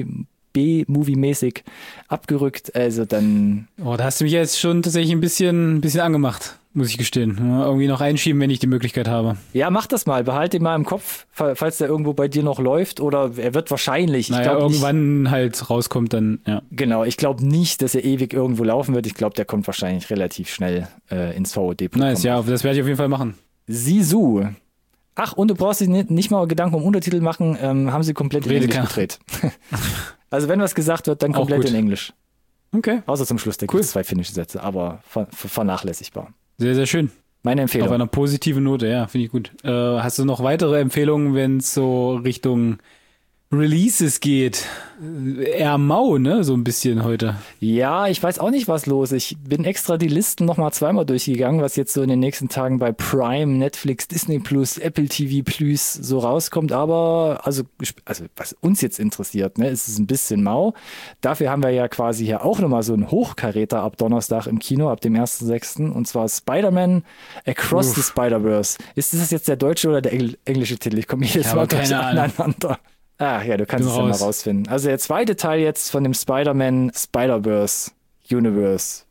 B-Movie-mäßig abgerückt, also dann... Oh, da hast du mich jetzt schon tatsächlich ein bisschen angemacht, muss ich gestehen. Ja, irgendwie noch einschieben, wenn ich die Möglichkeit habe. Ja, mach das mal, behalt ihn mal im Kopf, falls der irgendwo bei dir noch läuft oder er wird wahrscheinlich, ich glaube irgendwann halt rauskommt dann, ja. Genau, ich glaube nicht, dass er ewig irgendwo laufen wird. Ich glaube, der kommt wahrscheinlich relativ schnell ins VOD-Programm. Nice, ja, das werde ich auf jeden Fall machen. Sisu. Ach, und du brauchst dich nicht mal Gedanken um Untertitel machen, haben sie komplett in Englisch gedreht. Also wenn was gesagt wird, dann komplett in Englisch. Okay. Außer zum Schluss, da gibt es 2 finnische Sätze, aber vernachlässigbar. Sehr, sehr schön. Meine Empfehlung. Auf einer positiven Note, ja, finde ich gut. Hast du noch weitere Empfehlungen, wenn es so Richtung Releases geht? Eher mau, ne? So ein bisschen heute. Ja, ich weiß auch nicht, was los ist. Ich bin extra die Listen nochmal zweimal durchgegangen, was jetzt so in den nächsten Tagen bei Prime, Netflix, Disney Plus, Apple TV Plus so rauskommt. Aber, also was uns jetzt interessiert, ne, ist es ein bisschen mau. Dafür haben wir ja quasi hier auch nochmal so einen Hochkaräter ab Donnerstag im Kino, ab dem 1.6. Und zwar Spider-Man Across the Spider-Verse. Ist das jetzt der deutsche oder der englische Titel? Ich komme jedes Mal aneinander. Ach ja, du kannst es ja mal rausfinden. Also der zweite Teil jetzt von dem Spider-Man Spider-Verse Universe.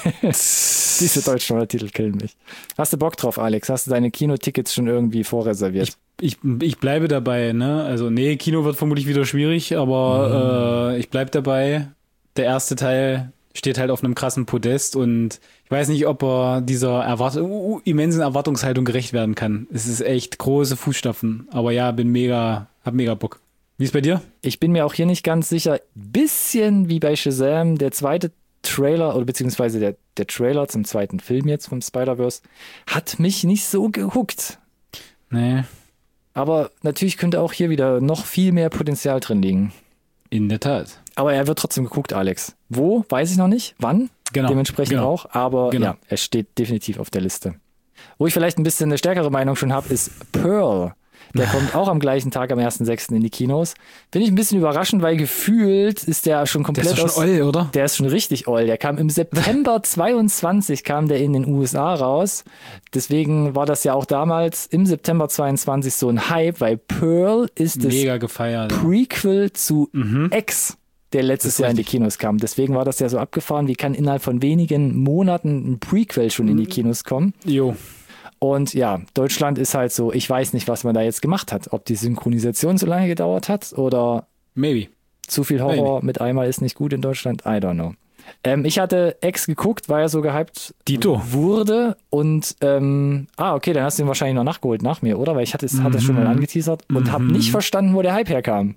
Diese deutschen Titel killen mich. Hast du Bock drauf, Alex? Hast du deine Kinotickets schon irgendwie vorreserviert? Ich bleibe dabei, ne? Also nee, Kino wird vermutlich wieder schwierig, aber ich bleib dabei. Der erste Teil steht halt auf einem krassen Podest und ich weiß nicht, ob er dieser immensen Erwartungshaltung gerecht werden kann. Es ist echt große Fußstapfen, aber ja, hab mega Bock. Wie ist bei dir? Ich bin mir auch hier nicht ganz sicher. Bisschen wie bei Shazam, der zweite Trailer oder beziehungsweise der Trailer zum zweiten Film jetzt vom Spider-Verse hat mich nicht so gehuckt. Nee. Aber natürlich könnte auch hier wieder noch viel mehr Potenzial drin liegen. In der Tat. Aber er wird trotzdem geguckt, Alex. Wo? Weiß ich noch nicht. Wann? Genau. Dementsprechend auch. Aber ja, er steht definitiv auf der Liste. Wo ich vielleicht ein bisschen eine stärkere Meinung schon habe, ist Pearl. Der kommt auch am gleichen Tag, am 1.6. in die Kinos. Finde ich ein bisschen überraschend, weil gefühlt ist der schon komplett Der ist schon oll, oder? Der ist schon richtig oll. Der kam im September 22 kam der in den USA raus. Deswegen war das ja auch damals im September 22 so ein Hype, weil Pearl ist das mega gefeiert, Prequel zu X, der letztes Jahr in die Kinos kam. Deswegen war das ja so abgefahren, wie kann innerhalb von wenigen Monaten ein Prequel schon in die Kinos kommen. Jo. Und ja, Deutschland ist halt so, ich weiß nicht, was man da jetzt gemacht hat. Ob die Synchronisation so lange gedauert hat oder Maybe. Zu viel Horror mit einmal ist nicht gut in Deutschland. I don't know. Ich hatte X geguckt, weil er so gehypt wurde und okay, dann hast du ihn wahrscheinlich noch nachgeholt nach mir, oder? Weil ich hatte es schon mal angeteasert und habe nicht verstanden, wo der Hype herkam.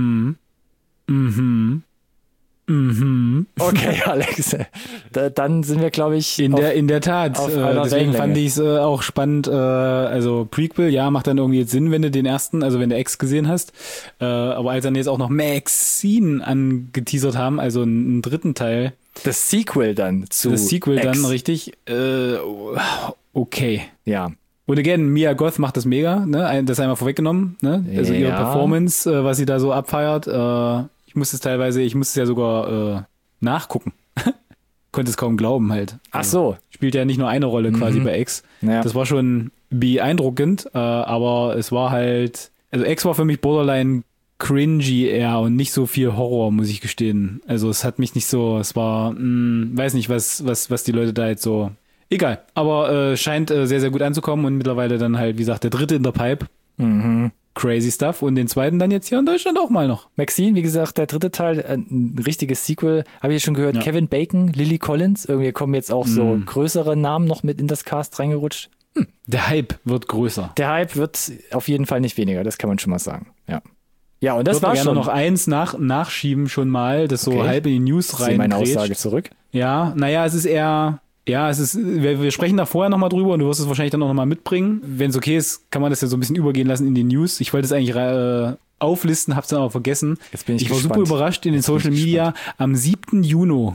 Okay, Alex. Dann sind wir, glaube ich, in der Tat. Deswegen fand ich es auch spannend. Also Prequel, ja, macht dann irgendwie jetzt Sinn, wenn du den ersten, also wenn du X gesehen hast. Aber als dann jetzt auch noch Maxine angeteasert haben, also einen dritten Teil. Das Sequel dann zu Das Sequel X. dann, richtig. Okay. Ja. Und again, Mia Goth macht das mega, ne? Das einmal vorweggenommen, ne? Also ihre Performance, was sie da so abfeiert. Ich musste es ja sogar nachgucken. Konnte es kaum glauben halt. Ach so. Spielt ja nicht nur eine Rolle quasi bei X. Ja. Das war schon beeindruckend, aber es war halt, also X war für mich borderline cringy eher und nicht so viel Horror, muss ich gestehen. Also es hat mich nicht so, es war, weiß nicht, was die Leute da jetzt so, egal. Aber scheint sehr, sehr gut anzukommen und mittlerweile dann halt, wie gesagt, der dritte in der Pipe. Crazy Stuff. Und den zweiten dann jetzt hier in Deutschland auch mal noch. Maxine, wie gesagt, der dritte Teil, ein richtiges Sequel, habe ich schon gehört. Ja. Kevin Bacon, Lily Collins, irgendwie kommen jetzt auch so größere Namen noch mit in das Cast reingerutscht. Der Hype wird größer. Der Hype wird auf jeden Fall nicht weniger, das kann man schon mal sagen. Ja. Ja, und das war schon. noch eins nachschieben schon mal, das so halb in die News rein. Meine Aussage zurück. Ja, naja, es ist eher, wir sprechen da vorher nochmal drüber und du wirst es wahrscheinlich dann auch nochmal mitbringen. Wenn es okay ist, kann man das ja so ein bisschen übergehen lassen in die News. Ich wollte es eigentlich auflisten, hab's dann aber vergessen. Jetzt bin ich war super überrascht in den Social Media. Am 7. Juni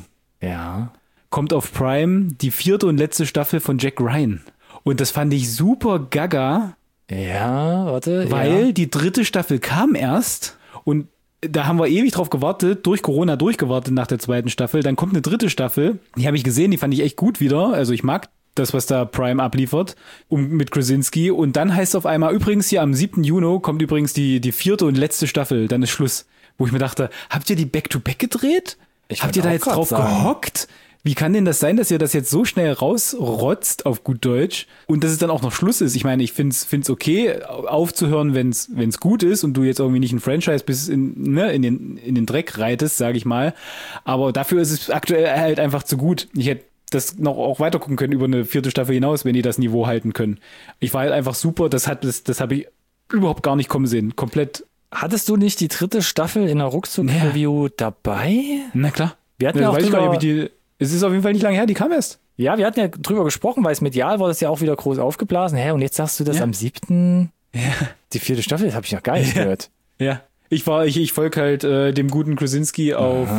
kommt auf Prime die 4. und letzte Staffel von Jack Ryan. Und das fand ich super gaga. Ja, warte. Weil die 3. Staffel kam erst und da haben wir ewig drauf gewartet, durch Corona durchgewartet nach der 2. Staffel. Dann kommt eine 3. Staffel. Die habe ich gesehen, die fand ich echt gut wieder. Also ich mag das, was da Prime abliefert mit Krasinski. Und dann heißt es auf einmal, übrigens hier am 7. Juni kommt übrigens die 4. und letzte Staffel. Dann ist Schluss. Wo ich mir dachte, habt ihr die Back-to-Back gedreht? Habt ihr da jetzt drauf gehockt? Wie kann denn das sein, dass ihr das jetzt so schnell rausrotzt, auf gut Deutsch, und dass es dann auch noch Schluss ist? Ich meine, ich find's okay, aufzuhören, wenn's gut ist und du jetzt irgendwie nicht ein Franchise bis in den Dreck reitest, sage ich mal. Aber dafür ist es aktuell halt einfach zu gut. Ich hätte das noch auch weiter gucken können über eine 4. Staffel hinaus, wenn die das Niveau halten können. Ich war halt einfach super, das habe ich überhaupt gar nicht kommen sehen. Komplett. Hattest du nicht die 3. Staffel in der Ruckzuck-Review dabei? Na klar. Wir hatten ja auch es ist auf jeden Fall nicht lange her, die kam erst. Ja, wir hatten ja drüber gesprochen, weil es medial war das ja auch wieder groß aufgeblasen. Hä, und jetzt sagst du das am 7. Ja. Die 4. Staffel, das habe ich noch gar nicht gehört. Ja, ich folge halt dem guten Krasinski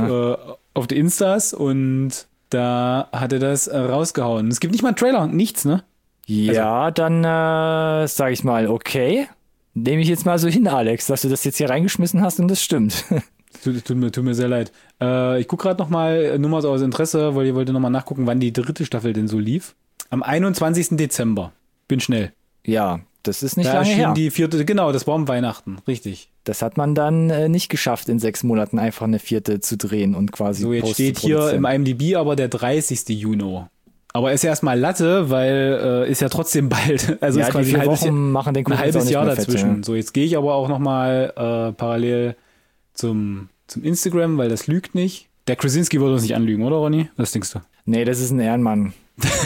auf die Instas und da hat er das rausgehauen. Es gibt nicht mal einen Trailer, nichts, ne? Ja, also, dann sage ich mal, okay. Nehme ich jetzt mal so hin, Alex, dass du das jetzt hier reingeschmissen hast und das stimmt. Tut mir sehr leid. Ich gucke gerade nochmal, nur mal so aus Interesse, weil ich wollte nochmal nachgucken, wann die 3. Staffel denn so lief. Am 21. Dezember. Bin schnell. Ja, das ist nicht da lange her. Die 4., genau, das war um Weihnachten, richtig. Das hat man dann nicht geschafft, in 6 Monaten einfach eine 4. zu drehen und quasi so, jetzt steht hier im IMDb aber der 30. Juni. Aber ist ja erstmal Latte, weil ist ja trotzdem bald. Also ja, ist quasi die 4 Wochen machen den ein halbes Jahr dazwischen. Fett, ja. So, jetzt gehe ich aber auch nochmal parallel zum Instagram, weil das lügt nicht. Der Krasinski würde uns nicht anlügen, oder Ronny? Was denkst du? Nee, das ist ein Ehrenmann.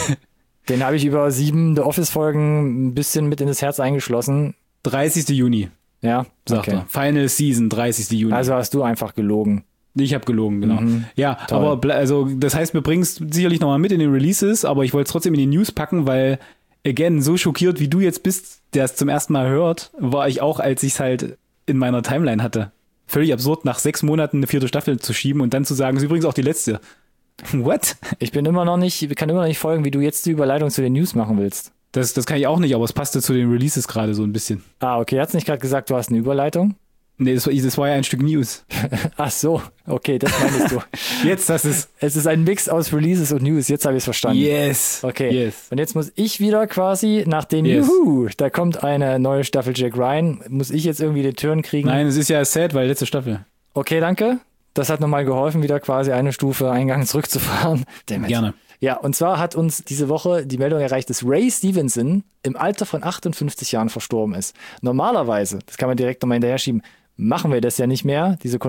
Den habe ich über 7 The Office-Folgen ein bisschen mit in das Herz eingeschlossen. 30. Juni. Ja, sagt er. Final Season, 30. Juni. Also hast du einfach gelogen. Ich habe gelogen, genau. Ja, toll. Aber also das heißt, wir bringen es sicherlich nochmal mit in den Releases, aber ich wollte es trotzdem in die News packen, weil, again, so schockiert wie du jetzt bist, der es zum ersten Mal hört, war ich auch, als ich es halt in meiner Timeline hatte. Völlig absurd, nach 6 Monaten eine 4. Staffel zu schieben und dann zu sagen, ist übrigens auch die letzte. What? Ich kann immer noch nicht folgen, wie du jetzt die Überleitung zu den News machen willst. Das kann ich auch nicht, aber es passte zu den Releases gerade so ein bisschen. Ah, okay. Hat's nicht gerade gesagt, du hast eine Überleitung? Nee, das war ja ein Stück News. Ach so, okay, das meinst du. Jetzt, es ist ein Mix aus Releases und News, jetzt habe ich es verstanden. Yes. Okay, yes. Und jetzt muss ich wieder quasi nach dem da kommt eine neue Staffel Jack Ryan, muss ich jetzt irgendwie die Türen kriegen? Nein, es ist ja sad, weil letzte Staffel. Okay, danke. Das hat nochmal geholfen, wieder quasi eine Stufe Eingang zurückzufahren. Gerne. Ja, und zwar hat uns diese Woche die Meldung erreicht, dass Ray Stevenson im Alter von 58 Jahren verstorben ist. Normalerweise, das kann man direkt nochmal hinterher schieben, machen wir das ja nicht mehr, diese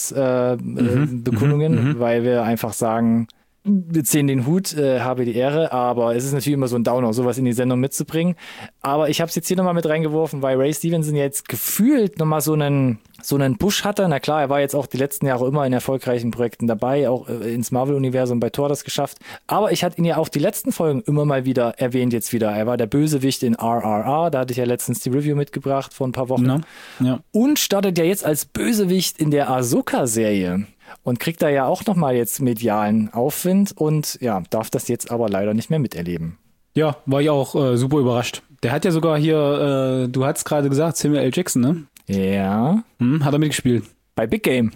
Kondolenzbekundungen, weil wir einfach sagen, wir ziehen den Hut, habe die Ehre, aber es ist natürlich immer so ein Downer, sowas in die Sendung mitzubringen. Aber ich habe es jetzt hier nochmal mit reingeworfen, weil Ray Stevenson jetzt gefühlt nochmal so einen Push hatte. Na klar, er war jetzt auch die letzten Jahre immer in erfolgreichen Projekten dabei, auch ins Marvel-Universum bei Thor das geschafft. Aber ich hatte ihn ja auch die letzten Folgen immer mal wieder erwähnt jetzt wieder. Er war der Bösewicht in RRR, da hatte ich ja letztens die Review mitgebracht vor ein paar Wochen. Ja. Und startet ja jetzt als Bösewicht in der Ahsoka-Serie. Und kriegt da ja auch nochmal jetzt medialen Aufwind und ja, darf das jetzt aber leider nicht mehr miterleben. Ja, war ich auch super überrascht. Der hat ja sogar hier, du hast gerade gesagt, Samuel L. Jackson, ne? Ja. Hat er mitgespielt. Bei Big Game.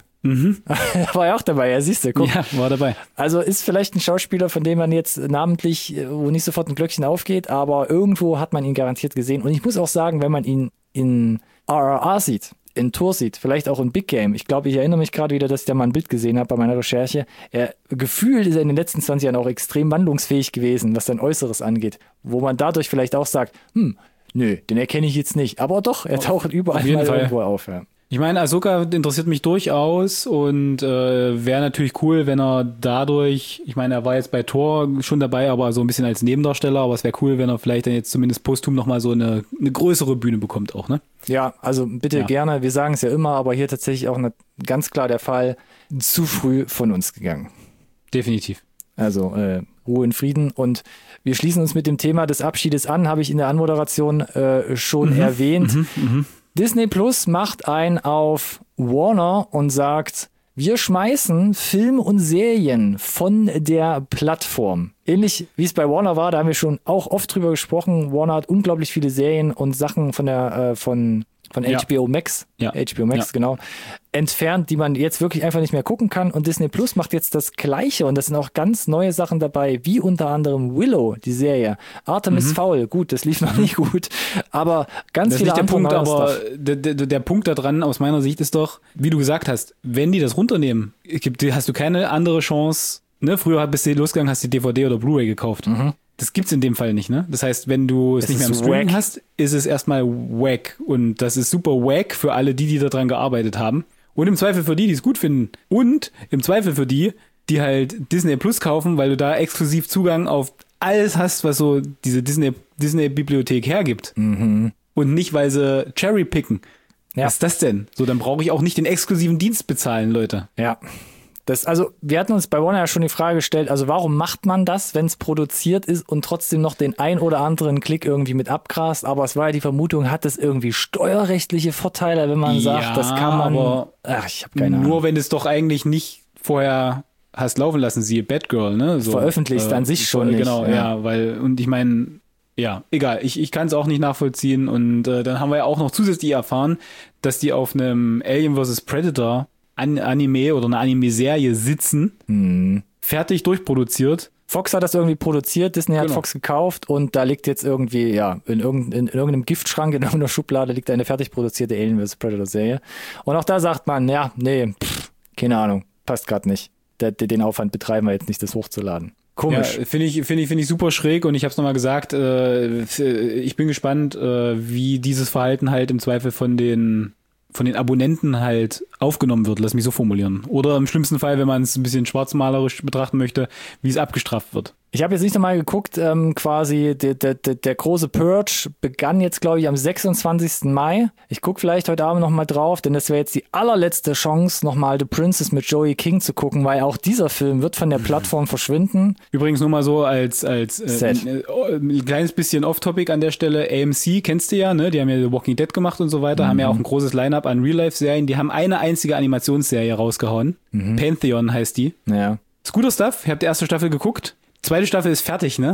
War ja auch dabei, ja, siehst du, guck. Ja, war dabei. Also ist vielleicht ein Schauspieler, von dem man jetzt namentlich, wo nicht sofort ein Glöckchen aufgeht, aber irgendwo hat man ihn garantiert gesehen. Und ich muss auch sagen, wenn man ihn in RRR sieht, in Thor sieht, vielleicht auch in Big Game. Ich glaube, ich erinnere mich gerade wieder, dass ich da mal ein Bild gesehen habe bei meiner Recherche. Gefühlt ist er in den letzten 20 Jahren auch extrem wandlungsfähig gewesen, was sein Äußeres angeht. Wo man dadurch vielleicht auch sagt, Nö, den erkenne ich jetzt nicht. Aber doch, er taucht überall mal irgendwo auf. Ja. Ich meine, Ahsoka interessiert mich durchaus und wäre natürlich cool, wenn er dadurch, ich meine, er war jetzt bei Thor schon dabei, aber so ein bisschen als Nebendarsteller, aber es wäre cool, wenn er vielleicht dann jetzt zumindest posthum nochmal so eine größere Bühne bekommt auch, ne? Ja, also bitte gerne, wir sagen es ja immer, aber hier tatsächlich auch ganz klar der Fall, zu früh von uns gegangen. Definitiv. Also Ruhe in Frieden, und wir schließen uns mit dem Thema des Abschiedes an, habe ich in der Anmoderation schon erwähnt. Disney Plus macht ein auf Warner und sagt, wir schmeißen Film und Serien von der Plattform. Ähnlich wie es bei Warner war, da haben wir schon auch oft drüber gesprochen. Warner hat unglaublich viele Serien und Sachen von HBO Max, HBO Max, genau, entfernt, die man jetzt wirklich einfach nicht mehr gucken kann. Und Disney Plus macht jetzt das Gleiche, und das sind auch ganz neue Sachen dabei, wie unter anderem Willow, die Serie. Artemis Fowl, gut, das lief noch nicht gut, aber ganz viele andere Punkt, neue aber Stuff. der Punkt da dran aus meiner Sicht ist doch, wie du gesagt hast, wenn die das runternehmen, hast du keine andere Chance, ne? Früher bist du losgegangen, hast die DVD oder Blu-ray gekauft. Das gibt's in dem Fall nicht, ne? Das heißt, wenn du es nicht mehr im Streaming hast, ist es erstmal wack. Und das ist super wack für alle die daran gearbeitet haben. Und im Zweifel für die es gut finden. Und im Zweifel für die halt Disney Plus kaufen, weil du da exklusiv Zugang auf alles hast, was so diese Disney-Bibliothek hergibt. Und nicht, weil sie Cherry picken. Ja. Was ist das denn? So, dann brauche ich auch nicht den exklusiven Dienst bezahlen, Leute. Ja. Also wir hatten uns bei Warner ja schon die Frage gestellt, also warum macht man das, wenn es produziert ist und trotzdem noch den ein oder anderen Klick irgendwie mit abgrast? Aber es war ja die Vermutung, hat es irgendwie steuerrechtliche Vorteile, wenn man sagt, das kann man, aber ich habe keine Ahnung. Nur wenn du es doch eigentlich nicht vorher hast laufen lassen, siehe Batgirl, ne? So, veröffentlicht an sich schon nicht. Genau, ja, weil, und ich meine, ja, egal, ich kann es auch nicht nachvollziehen, und dann haben wir ja auch noch zusätzlich erfahren, dass die auf einem Alien vs. Predator Anime oder eine Anime-Serie sitzen, fertig durchproduziert. Fox hat das irgendwie produziert, Disney hat Fox gekauft, und da liegt jetzt irgendwie, in irgendeinem Giftschrank, in irgendeiner Schublade liegt eine fertig produzierte Alien vs. Predator-Serie. Und auch da sagt man, keine Ahnung, passt gerade nicht. Den Aufwand betreiben wir jetzt nicht, das hochzuladen. Komisch. Ja, finde ich super schräg, und ich habe es nochmal gesagt, ich bin gespannt, wie dieses Verhalten halt im Zweifel von den Abonnenten halt aufgenommen wird, lass mich so formulieren. Oder im schlimmsten Fall, wenn man es ein bisschen schwarzmalerisch betrachten möchte, wie es abgestraft wird. Ich habe jetzt nicht nochmal geguckt, quasi der große Purge begann jetzt, glaube ich, am 26. Mai. Ich gucke vielleicht heute Abend nochmal drauf, denn das wäre jetzt die allerletzte Chance, nochmal The Princess mit Joey King zu gucken, weil auch dieser Film wird von der Plattform verschwinden. Übrigens nur mal so als ein kleines bisschen Off-Topic an der Stelle. AMC kennst du ja, ne? Die haben ja The Walking Dead gemacht und so weiter, haben ja auch ein großes Line-Up an Real-Life-Serien. Die haben eine einzige Animationsserie rausgehauen. Pantheon heißt die. Ja. Ist guter Stuff. Ich habe die erste Staffel geguckt. Zweite Staffel ist fertig, ne?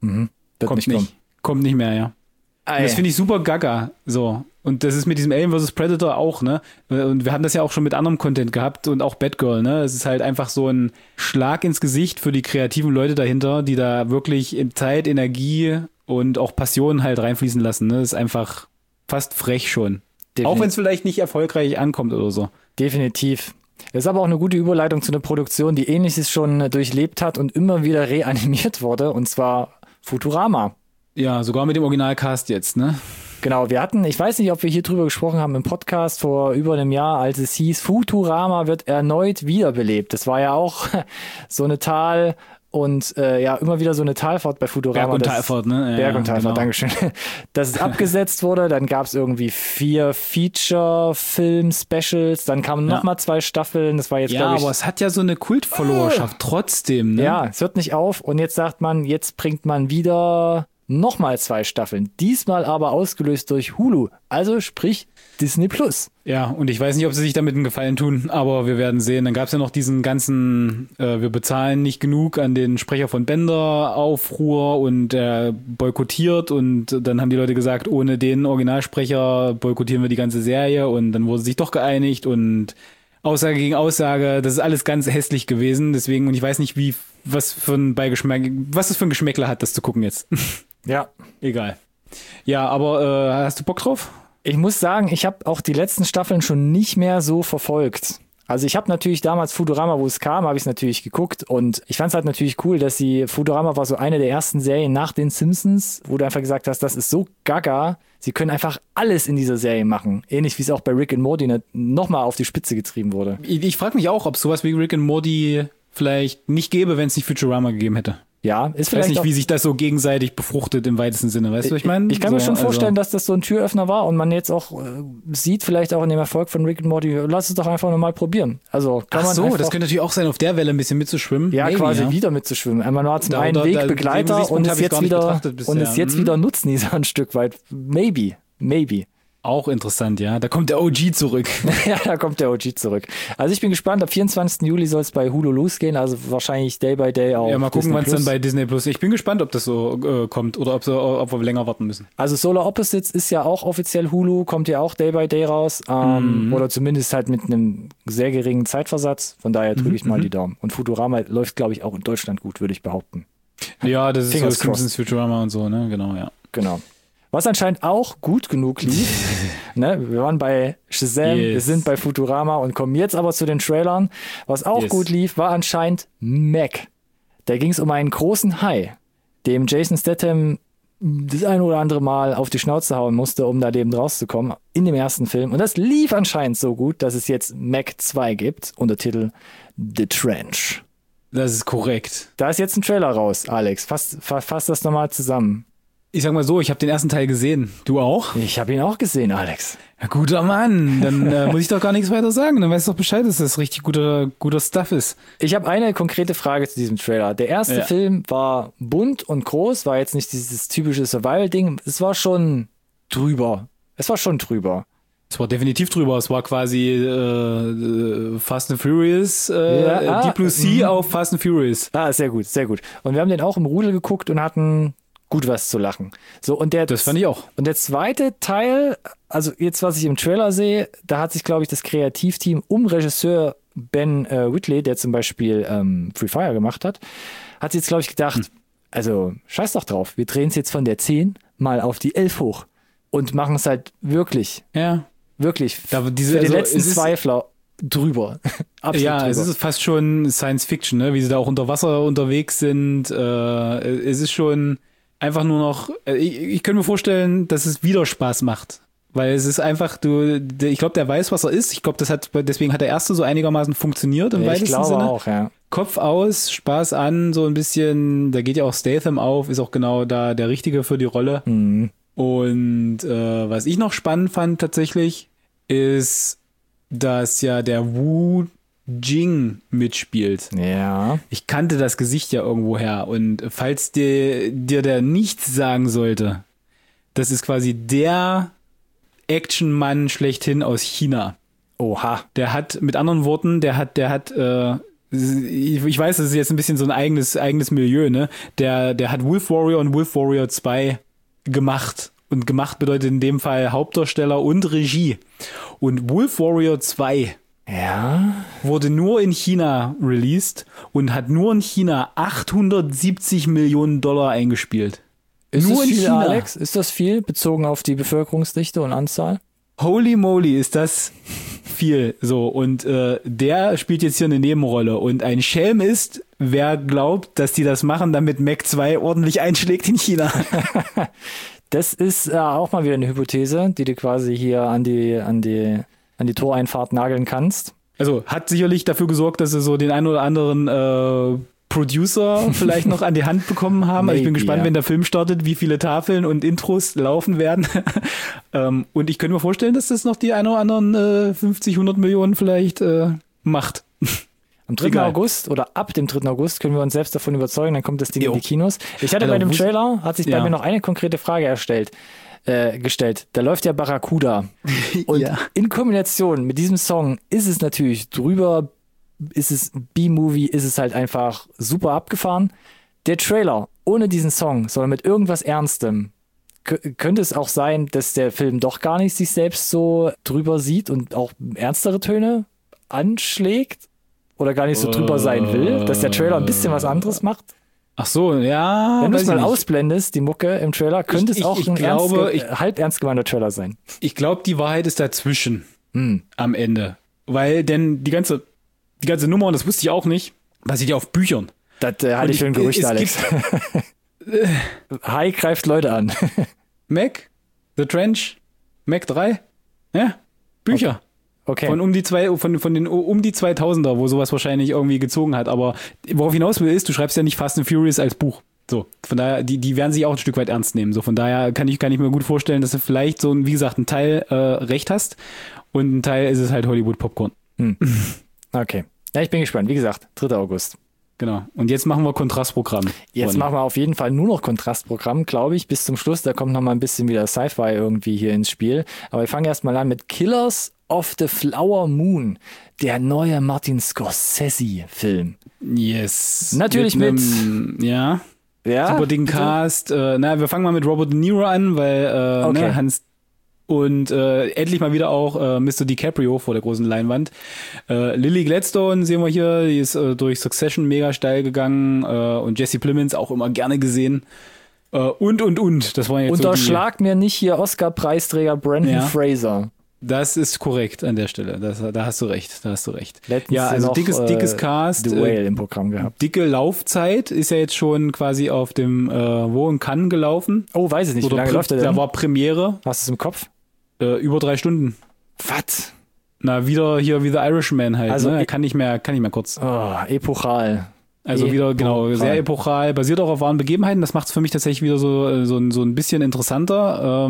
Kommt nicht mehr, ja. Das finde ich super gaga, so. Und das ist mit diesem Alien vs. Predator auch, ne? Und wir haben das ja auch schon mit anderem Content gehabt und auch Batgirl, ne? Es ist halt einfach so ein Schlag ins Gesicht für die kreativen Leute dahinter, die da wirklich Zeit, Energie und auch Passion halt reinfließen lassen, ne? Das ist einfach fast frech schon. Auch wenn es vielleicht nicht erfolgreich ankommt oder so. Definitiv. Das ist aber auch eine gute Überleitung zu einer Produktion, die Ähnliches schon durchlebt hat und immer wieder reanimiert wurde, und zwar Futurama. Ja, sogar mit dem Originalcast jetzt, ne? Genau, ich weiß nicht, ob wir hier drüber gesprochen haben im Podcast vor über einem Jahr, als es hieß, Futurama wird erneut wiederbelebt. Das war ja auch so eine und immer wieder so eine Talfahrt bei Futurama. Berg- und Talfahrt, ne? Berg- und Talfahrt, genau. Dankeschön. Dass es abgesetzt wurde, dann gab es irgendwie 4 Feature-Film-Specials, dann kamen nochmal 2 Staffeln, das war jetzt, glaube ich... aber es hat ja so eine Kult-Followerschaft trotzdem, ne? Ja, es hört nicht auf, und jetzt sagt man, jetzt bringt man wieder nochmal 2 Staffeln, diesmal aber ausgelöst durch Hulu, also sprich Disney Plus. Ja, und ich weiß nicht, ob sie sich damit einen Gefallen tun, aber wir werden sehen. Dann gab es ja noch diesen ganzen, wir bezahlen nicht genug an den Sprecher von Bender Aufruhr, und boykottiert, und dann haben die Leute gesagt, ohne den Originalsprecher boykottieren wir die ganze Serie, und dann wurde sich doch geeinigt, und Aussage gegen Aussage, das ist alles ganz hässlich gewesen, deswegen, und ich weiß nicht, was es für ein Geschmäckler hat, das zu gucken jetzt. Ja. Egal. Ja, aber hast du Bock drauf? Ich muss sagen, ich habe auch die letzten Staffeln schon nicht mehr so verfolgt. Also ich habe natürlich damals Futurama, wo es kam, habe ich es natürlich geguckt und ich fand es halt natürlich cool, dass Futurama war so eine der ersten Serien nach den Simpsons, wo du einfach gesagt hast, das ist so gaga, sie können einfach alles in dieser Serie machen. Ähnlich wie es auch bei Rick and Morty nochmal auf die Spitze getrieben wurde. Ich frage mich auch, ob sowas wie Rick and Morty vielleicht nicht gäbe, wenn es nicht Futurama gegeben hätte. Ja, ist ich weiß nicht, wie sich das so gegenseitig befruchtet im weitesten Sinne. Weißt du, was ich meine? Ich kann mir schon vorstellen, dass das so ein Türöffner war und man jetzt auch sieht, vielleicht auch in dem Erfolg von Rick and Morty, lass es doch einfach nochmal probieren. Also kann man einfach, das könnte natürlich auch sein, auf der Welle ein bisschen mitzuschwimmen. Ja, Maybe, quasi wieder mitzuschwimmen. Man war zum einen Wegbegleiter und ist jetzt wieder Nutznießer ein Stück weit. Maybe. Auch interessant, ja. Da kommt der OG zurück. Ja, da kommt der OG zurück. Also ich bin gespannt, ab 24. Juli soll es bei Hulu losgehen, also wahrscheinlich Day by Day auch. Ja, mal gucken, wann es dann bei Disney Plus. Ich bin gespannt, ob das so kommt oder ob wir länger warten müssen. Also Solar Opposites ist ja auch offiziell Hulu, kommt ja auch Day by Day raus. Oder zumindest halt mit einem sehr geringen Zeitversatz. Von daher drücke ich mal die Daumen. Und Futurama läuft, glaube ich, auch in Deutschland gut, würde ich behaupten. Ja, das ist so Simpsons, Futurama und so, ne? Genau, ja. Genau. Was anscheinend auch gut genug lief. Ne? Wir waren bei Shazam, wir sind bei Futurama und kommen jetzt aber zu den Trailern. Was auch gut lief, war anscheinend Meg. Da ging es um einen großen Hai, dem Jason Statham das ein oder andere Mal auf die Schnauze hauen musste, um da lebend rauszukommen in dem ersten Film. Und das lief anscheinend so gut, dass es jetzt Meg 2 gibt, Untertitel The Trench. Das ist korrekt. Da ist jetzt ein Trailer raus, Alex. Fass das nochmal zusammen. Ich sag mal so, ich habe den ersten Teil gesehen. Du auch? Ich habe ihn auch gesehen, Alex. Ja, guter Mann. Dann muss ich doch gar nichts weiter sagen. Dann weißt du doch Bescheid, dass das richtig guter Stuff ist. Ich habe eine konkrete Frage zu diesem Trailer. Der erste Film war bunt und groß, war jetzt nicht dieses typische Survival-Ding. Es war schon drüber. Es war definitiv drüber. Es war quasi Fast and Furious, Deep Blue Sea auf Fast and Furious. Ah, sehr gut, sehr gut. Und wir haben den auch im Rudel geguckt und hatten gut was zu lachen. So, und das fand ich auch. Und der zweite Teil, also jetzt, was ich im Trailer sehe, da hat sich, glaube ich, das Kreativteam um Regisseur Ben Whitley, der zum Beispiel Free Fire gemacht hat, hat sich jetzt, glaube ich, gedacht, also scheiß doch drauf, wir drehen es jetzt von der 10 mal auf die 11 hoch und machen es halt wirklich. Ja. Wirklich. Für den letzten Zweifler drüber. Ja, drüber. Es ist fast schon Science Fiction, ne? Wie sie da auch unter Wasser unterwegs sind. Es ist schon einfach nur noch, ich könnte mir vorstellen, dass es wieder Spaß macht. Weil es ist einfach, ich glaube, der weiß, was er ist. Ich glaube, deswegen hat der erste so einigermaßen funktioniert im weitesten Sinne. Ich glaube auch, ja. Kopf aus, Spaß an, so ein bisschen, da geht ja auch Statham auf, ist auch genau da der Richtige für die Rolle. Mhm. Und was ich noch spannend fand tatsächlich, ist, dass ja der Wu Jing mitspielt. Ja. Ich kannte das Gesicht ja irgendwoher und falls dir der nichts sagen sollte, das ist quasi der Actionmann schlechthin aus China. Oha. Der hat, mit anderen Worten, ich weiß, das ist jetzt ein bisschen so ein eigenes Milieu, ne? Der hat Wolf Warrior und Wolf Warrior 2 gemacht. Und gemacht bedeutet in dem Fall Hauptdarsteller und Regie. Und Wolf Warrior 2 wurde nur in China released und hat nur in China 870 Millionen $870 Millionen eingespielt. Ist nur das in viel, China. Alex? Ist das viel, bezogen auf die Bevölkerungsdichte und Anzahl? Holy moly, ist das viel. So, und der spielt jetzt hier eine Nebenrolle. Und ein Schelm ist, wer glaubt, dass die das machen, damit Meg 2 ordentlich einschlägt in China. Das ist auch mal wieder eine Hypothese, die du quasi hier an die Toreinfahrt nageln kannst. Also hat sicherlich dafür gesorgt, dass sie so den einen oder anderen Producer vielleicht noch an die Hand bekommen haben. Maybe, also ich bin gespannt, ja. wenn der Film startet, wie viele Tafeln und Intros laufen werden. Und ich könnte mir vorstellen, dass das noch die ein oder anderen 50, 100 Millionen vielleicht macht. Am 3. August oder ab dem 3. August können wir uns selbst davon überzeugen, dann kommt das Ding in die Kinos. Ich hatte bei dem Trailer, hat sich bei mir noch eine konkrete Frage gestellt. Da läuft ja Barracuda. Und in Kombination mit diesem Song ist es natürlich drüber, ist es B-Movie, ist es halt einfach super abgefahren. Der Trailer ohne diesen Song, sondern mit irgendwas Ernstem, könnte es auch sein, dass der Film doch gar nicht sich selbst so drüber sieht und auch ernstere Töne anschlägt? Oder gar nicht so drüber sein will, dass der Trailer ein bisschen was anderes macht? Ach so, ja. Wenn du es mal ausblendest, die Mucke im Trailer, könnte es auch ein halb ernst gemeinter Trailer sein. Ich glaube, die Wahrheit ist dazwischen am Ende. weil denn die ganze Nummer, und das wusste ich auch nicht, basiert ja auf Büchern. Das halte ich für ein Gerücht, Alex. Hai greift Leute an. Mac, The Trench, Mac 3, ja, Bücher. Okay. Von den um die 2000er, wo sowas wahrscheinlich irgendwie gezogen hat. Aber worauf hinaus will ist, du schreibst ja nicht Fast and Furious als Buch. So, von daher, die werden sich auch ein Stück weit ernst nehmen. So, von daher kann ich mir gut vorstellen, dass du vielleicht so, wie gesagt, einen Teil recht hast und ein Teil ist es halt Hollywood-Popcorn. Okay. Ja, ich bin gespannt. Wie gesagt, 3. August. Genau. Und jetzt machen wir Kontrastprogramm. Jetzt machen wir auf jeden Fall nur noch Kontrastprogramm, glaube ich, bis zum Schluss. Da kommt noch mal ein bisschen wieder Sci-Fi irgendwie hier ins Spiel. Aber wir fangen erst mal an mit Killers of the Flower Moon, der neue Martin Scorsese-Film. Yes. Natürlich mit ja. Super dicken Cast. Wir fangen mal mit Robert De Niro an, weil okay. Hans und endlich mal wieder auch Mr. DiCaprio vor der großen Leinwand. Lily Gladstone sehen wir hier, die ist durch Succession mega steil gegangen und Jesse Plemons auch immer gerne gesehen. Und. Das waren jetzt Unterschlag mir nicht hier Oscar-Preisträger Brendan Fraser. Das ist korrekt an der Stelle. Da hast du recht. Letztens ja, also noch, dickes Cast. The Whale im Programm gehabt. Dicke Laufzeit ist ja jetzt schon quasi auf dem wo in Cannes gelaufen. Oh, weiß ich nicht. Wie lange läuft der denn? Da war Premiere. Hast du es im Kopf? Über 3 Stunden. Was? Na, wieder hier wie The Irishman halt. Also ne? Kann nicht mehr kurz. Oh, epochal. Also wieder, genau, sehr epochal, basiert auch auf wahren Begebenheiten. Das macht es für mich tatsächlich wieder so ein bisschen interessanter.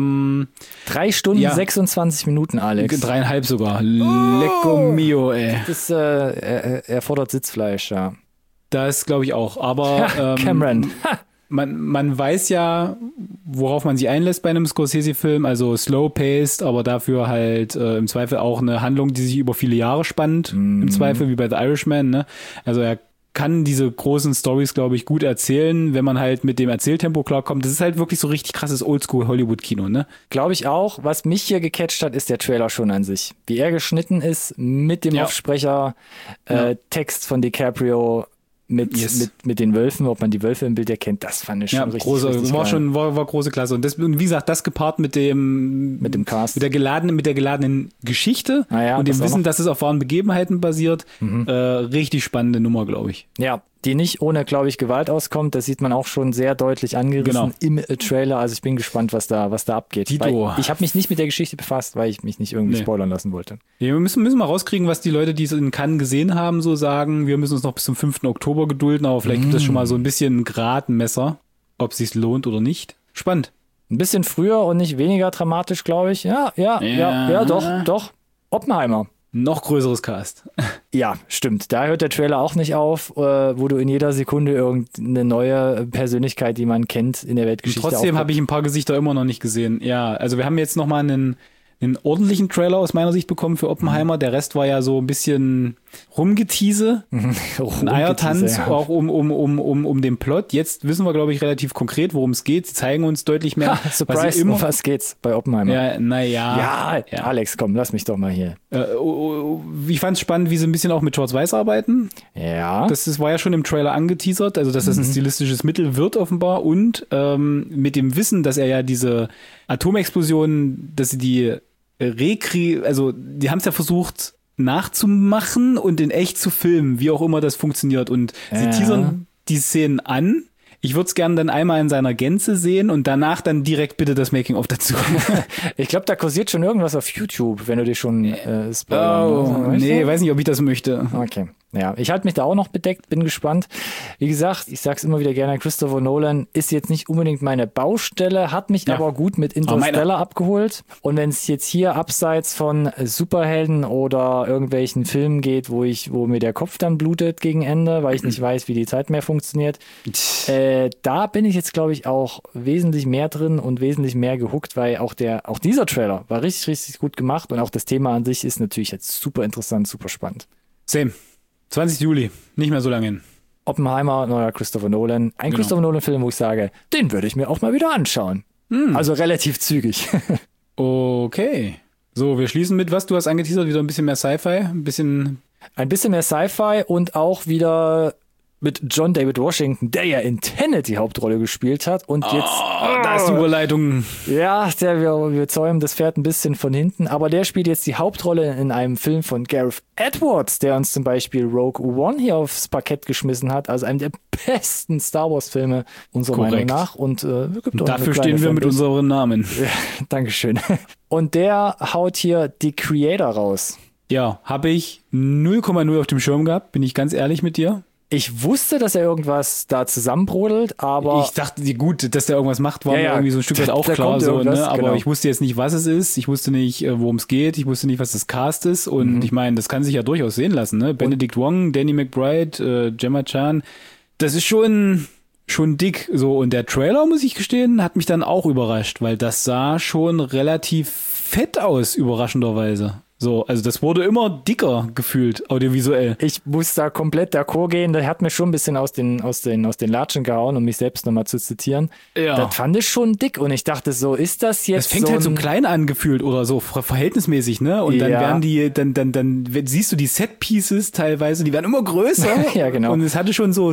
3 Stunden, 26 Minuten, Alex. 3,5 sogar. Lecco mio, ey. Das erfordert Sitzfleisch, ja. Das glaube ich auch. Aber Cameron. Man weiß ja, worauf man sich einlässt bei einem Scorsese-Film. Also slow-paced, aber dafür halt im Zweifel auch eine Handlung, die sich über viele Jahre spannt. Im Zweifel, wie bei The Irishman. Ne? Also er kann diese großen Stories, glaube ich, gut erzählen, wenn man halt mit dem Erzähltempo klarkommt. Das ist halt wirklich so richtig krasses Oldschool-Hollywood-Kino, ne? Glaube ich auch. Was mich hier gecatcht hat, ist der Trailer schon an sich. Wie er geschnitten ist mit dem Aufsprecher, Text von DiCaprio mit den Wölfen, ob man die Wölfe im Bild erkennt, das fand ich schon richtig geil. War große Klasse. Und wie gesagt, das gepaart mit dem Cast. Mit der geladenen Geschichte und dem Wissen, dass es auf wahren Begebenheiten basiert. Richtig spannende Nummer, glaube ich. Ja, die nicht ohne, glaube ich, Gewalt auskommt. Das sieht man auch schon sehr deutlich angerissen im Trailer. Also ich bin gespannt, was da abgeht. Ich habe mich nicht mit der Geschichte befasst, weil ich mich nicht irgendwie spoilern lassen wollte. Ja, wir müssen mal rauskriegen, was die Leute, die es in Cannes gesehen haben, so sagen. Wir müssen uns noch bis zum 5. Oktober gedulden, aber vielleicht gibt es schon mal so ein bisschen ein Gradmesser, ob es sich lohnt oder nicht. Spannend. Ein bisschen früher und nicht weniger dramatisch, glaube ich. Ja, doch. Oppenheimer. Noch größeres Cast. Ja, stimmt. Da hört der Trailer auch nicht auf, wo du in jeder Sekunde irgendeine neue Persönlichkeit, die man kennt, in der Weltgeschichte und trotzdem habe ich ein paar Gesichter immer noch nicht gesehen. Ja, also wir haben jetzt nochmal einen ordentlichen Trailer aus meiner Sicht bekommen für Oppenheimer. Der Rest war ja so ein bisschen Rumgetease. Ein Eiertanz, auch um den Plot. Jetzt wissen wir, glaube ich, relativ konkret, worum es geht. Sie zeigen uns deutlich mehr. Surprise, um was geht's bei Oppenheimer? Ja, Alex, komm, lass mich doch mal hier. Ich fand es spannend, wie sie ein bisschen auch mit Schwarz-Weiß arbeiten. Ja. Das war ja schon im Trailer angeteasert, also dass das ein stilistisches Mittel wird offenbar. Und mit dem Wissen, dass er ja diese Atomexplosion, dass sie die die haben es ja versucht nachzumachen und in echt zu filmen, wie auch immer das funktioniert. Und sie teasern die Szenen an. Ich würde es gerne dann einmal in seiner Gänze sehen und danach dann direkt bitte das Making-of dazu. Ich glaube, da kursiert schon irgendwas auf YouTube, wenn du dich schon spoilern weiß nicht, ob ich das möchte. Okay. Ja, ich halte mich da auch noch bedeckt, bin gespannt. Wie gesagt, ich sag's immer wieder gerne, Christopher Nolan ist jetzt nicht unbedingt meine Baustelle, hat mich aber gut mit Interstellar abgeholt. Und wenn es jetzt hier abseits von Superhelden oder irgendwelchen Filmen geht, wo mir der Kopf dann blutet gegen Ende, weil ich nicht weiß, wie die Zeit mehr funktioniert, da bin ich jetzt, glaube ich, auch wesentlich mehr drin und wesentlich mehr gehuckt, weil auch dieser Trailer war richtig, richtig gut gemacht und auch das Thema an sich ist natürlich jetzt super interessant, super spannend. Same. 20. Juli, nicht mehr so lange hin. Oppenheimer, neuer Christopher Nolan. Christopher Nolan-Film, wo ich sage, den würde ich mir auch mal wieder anschauen. Also relativ zügig. Okay. So, wir schließen mit was? Du hast angeteasert, wieder ein bisschen mehr Sci-Fi, ein bisschen mehr Sci-Fi und auch wieder mit John David Washington, der ja in Tenet die Hauptrolle gespielt hat. Und jetzt. Da ist die Überleitung. Ja, wir zäumen das Pferd ein bisschen von hinten. Aber der spielt jetzt die Hauptrolle in einem Film von Gareth Edwards, der uns zum Beispiel Rogue One hier aufs Parkett geschmissen hat. Also einem der besten Star Wars-Filme unserer Meinung nach. Und dafür stehen wir mit unserem Namen. Ja, Dankeschön. Und der haut hier die Creator raus. Ja, habe ich 0,0 auf dem Schirm gehabt, bin ich ganz ehrlich mit dir. Ich wusste, dass er irgendwas da zusammenbrodelt, aber... Ich dachte, gut, dass der irgendwas macht, war mir irgendwie so ein Stück weit auch klar. So, ne? Aber genau. Ich wusste jetzt nicht, was es ist. Ich wusste nicht, worum es geht. Ich wusste nicht, was das Cast ist. Und ich meine, das kann sich ja durchaus sehen lassen. Ne? Benedict Wong, Danny McBride, Gemma Chan. Das ist schon dick. So. Und der Trailer, muss ich gestehen, hat mich dann auch überrascht, weil das sah schon relativ fett aus, überraschenderweise. So, also das wurde immer dicker gefühlt, audiovisuell. Ich muss da komplett d'accord gehen. Der hat mir schon ein bisschen aus den Latschen gehauen, um mich selbst nochmal zu zitieren. Ja. Das fand ich schon dick und ich dachte so, ist das jetzt das fängt halt so klein angefühlt oder so, verhältnismäßig, ne? Und dann werden die, dann siehst du die Set-Pieces teilweise, die werden immer größer. Ja, genau. Und es hatte schon so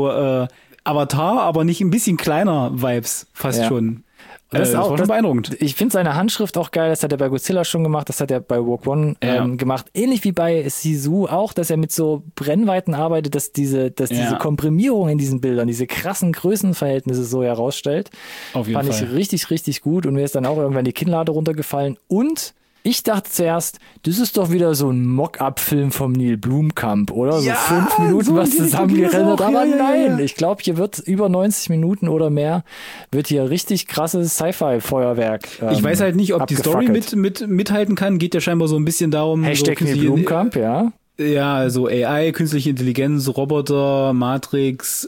Avatar, aber nicht ein bisschen kleiner Vibes, fast schon. Das ist auch schon beeindruckend. Ich finde seine Handschrift auch geil, das hat er bei Godzilla schon gemacht, das hat er bei Rogue One gemacht. Ähnlich wie bei Sisu auch, dass er mit so Brennweiten arbeitet, dass diese Komprimierung in diesen Bildern, diese krassen Größenverhältnisse so herausstellt. Auf jeden Fall. Fand ich richtig, richtig gut und mir ist dann auch irgendwann die Kinnlade runtergefallen und ich dachte zuerst, das ist doch wieder so ein Mock-up-Film vom Neil Blomkamp, oder? So 5 Minuten so was zusammengerendert. Aber nein, ich glaube, hier wird über 90 Minuten oder mehr, wird hier richtig krasses Sci-Fi-Feuerwerk ich weiß halt nicht, ob die Story mithalten kann. Geht ja scheinbar so ein bisschen darum. Hashtag Neil Blomkamp, ja. Ja, also AI, künstliche Intelligenz, Roboter, Matrix,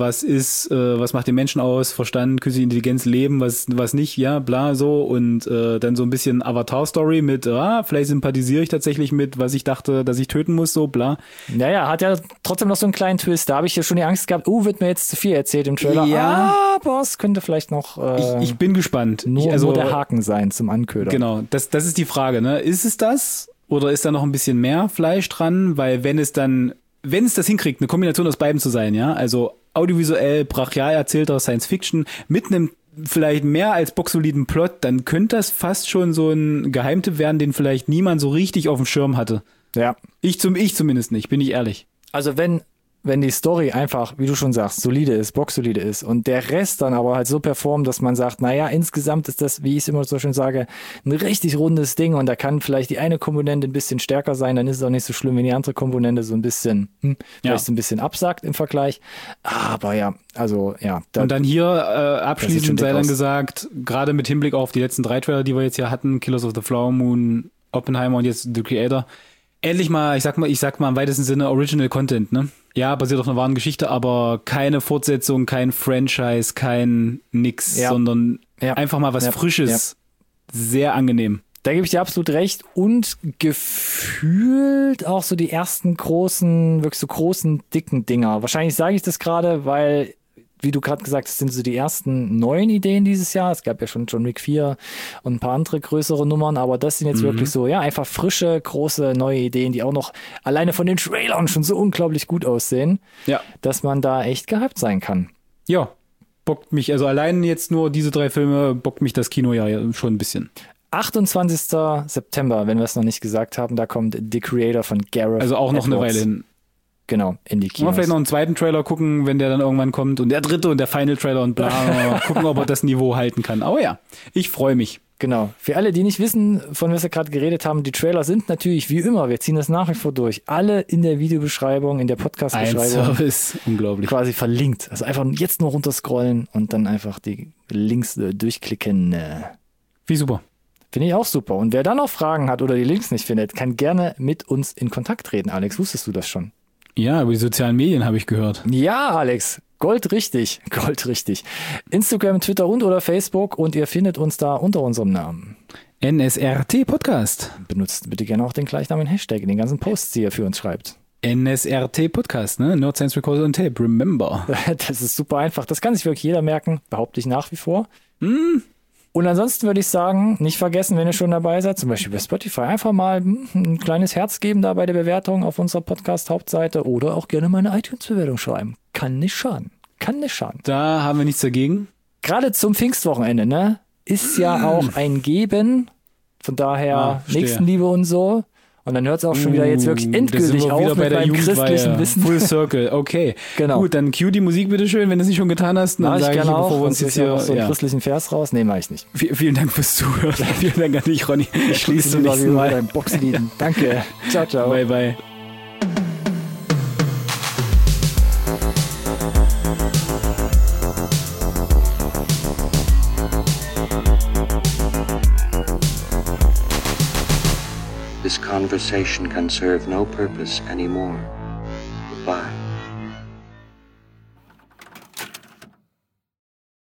was macht den Menschen aus, Verstand, künstliche Intelligenz, Leben, was nicht, ja, bla, so und dann so ein bisschen Avatar-Story mit, vielleicht sympathisiere ich tatsächlich mit, was ich dachte, dass ich töten muss, so, bla. Naja, hat ja trotzdem noch so einen kleinen Twist, da habe ich ja schon die Angst gehabt, wird mir jetzt zu viel erzählt im Trailer, aber es könnte vielleicht noch ich bin gespannt. Nur der Haken sein zum Anködern. Genau, das ist die Frage, ne? Ist es das? Oder ist da noch ein bisschen mehr Fleisch dran? Weil wenn es das hinkriegt, eine Kombination aus beiden zu sein, ja, also audiovisuell, brachial erzählter Science-Fiction mit einem vielleicht mehr als boxsoliden Plot, dann könnte das fast schon so ein Geheimtipp werden, den vielleicht niemand so richtig auf dem Schirm hatte. Ja. Ich zumindest nicht, bin ich ehrlich. Also wenn die Story einfach, wie du schon sagst, solide ist, boxsolide ist und der Rest dann aber halt so performt, dass man sagt, naja, insgesamt ist das, wie ich es immer so schön sage, ein richtig rundes Ding und da kann vielleicht die eine Komponente ein bisschen stärker sein, dann ist es auch nicht so schlimm, wenn die andere Komponente so ein bisschen, vielleicht so ein bisschen absackt im Vergleich. Aber ja, also ja. Und dann hier abschließend sei dann gesagt, gerade mit Hinblick auf die letzten 3 Trailer, die wir jetzt hier hatten, Killers of the Flower Moon, Oppenheimer und jetzt The Creator, endlich mal, ich sag mal im weitesten Sinne Original Content, ne? Ja, basiert auf einer wahren Geschichte, aber keine Fortsetzung, kein Franchise, kein nix, sondern einfach mal was Frisches. Ja. Sehr angenehm. Da gebe ich dir absolut recht und gefühlt auch so die ersten wirklich so großen, dicken Dinger. Wahrscheinlich sage ich das gerade, weil, wie du gerade gesagt hast, sind so die ersten neuen Ideen dieses Jahr. Es gab ja schon John Wick 4 und ein paar andere größere Nummern, aber das sind jetzt wirklich so, einfach frische, große, neue Ideen, die auch noch alleine von den Trailern schon so unglaublich gut aussehen, dass man da echt gehypt sein kann. Ja, bockt mich, also allein jetzt nur diese 3 Filme, bockt mich das Kino ja schon ein bisschen. 28. September, wenn wir es noch nicht gesagt haben, da kommt The Creator von Gareth. Also auch noch Edwards. eine Weile hin. Genau, in die Kinos. Mal vielleicht noch einen zweiten Trailer gucken, wenn der dann irgendwann kommt und der dritte und der Final Trailer und bla. Gucken, ob er das Niveau halten kann. Aber ja, ich freue mich. Genau. Für alle, die nicht wissen, von was wir gerade geredet haben, die Trailer sind natürlich wie immer, wir ziehen das nach wie vor durch, alle in der Videobeschreibung, in der Podcast-Beschreibung. Ein Service, unglaublich. Quasi verlinkt. Also einfach jetzt nur runterscrollen und dann einfach die Links durchklicken. Wie super. Finde ich auch super. Und wer da noch Fragen hat oder die Links nicht findet, kann gerne mit uns in Kontakt treten. Alex, wusstest du das schon? Ja, über die sozialen Medien habe ich gehört. Ja, Alex, goldrichtig. Instagram, Twitter und oder Facebook und ihr findet uns da unter unserem Namen. NSRT Podcast. Benutzt bitte gerne auch den gleichnamigen Hashtag in den ganzen Posts, die ihr für uns schreibt. NSRT Podcast, ne? Nerd Science Recorded on Tape, remember. Das ist super einfach. Das kann sich wirklich jeder merken, behaupte ich nach wie vor. Und Und ansonsten würde ich sagen, nicht vergessen, wenn ihr schon dabei seid, zum Beispiel bei Spotify, einfach mal ein kleines Herz geben da bei der Bewertung auf unserer Podcast-Hauptseite oder auch gerne mal eine iTunes-Bewertung schreiben. Kann nicht schaden. Da haben wir nichts dagegen. Gerade zum Pfingstwochenende, ne? Ist ja auch ein Geben. Von daher Nächstenliebe und so. Und dann hört es auch schon wieder jetzt wirklich endgültig auf mit meinem christlichen Wissen. Full Circle, okay. Genau. Gut, dann cue die Musik bitte schön, wenn du es nicht schon getan hast. Dann sage ich, bevor wir uns jetzt hier so einen christlichen Vers raus. Nee, mach ich nicht. Vielen Dank fürs Zuhören. Vielen Dank an dich, Ronny. Ich schließe zum nächsten Mal dein Boxlied. Danke. Ciao, ciao. Bye, bye. This conversation can serve no purpose anymore.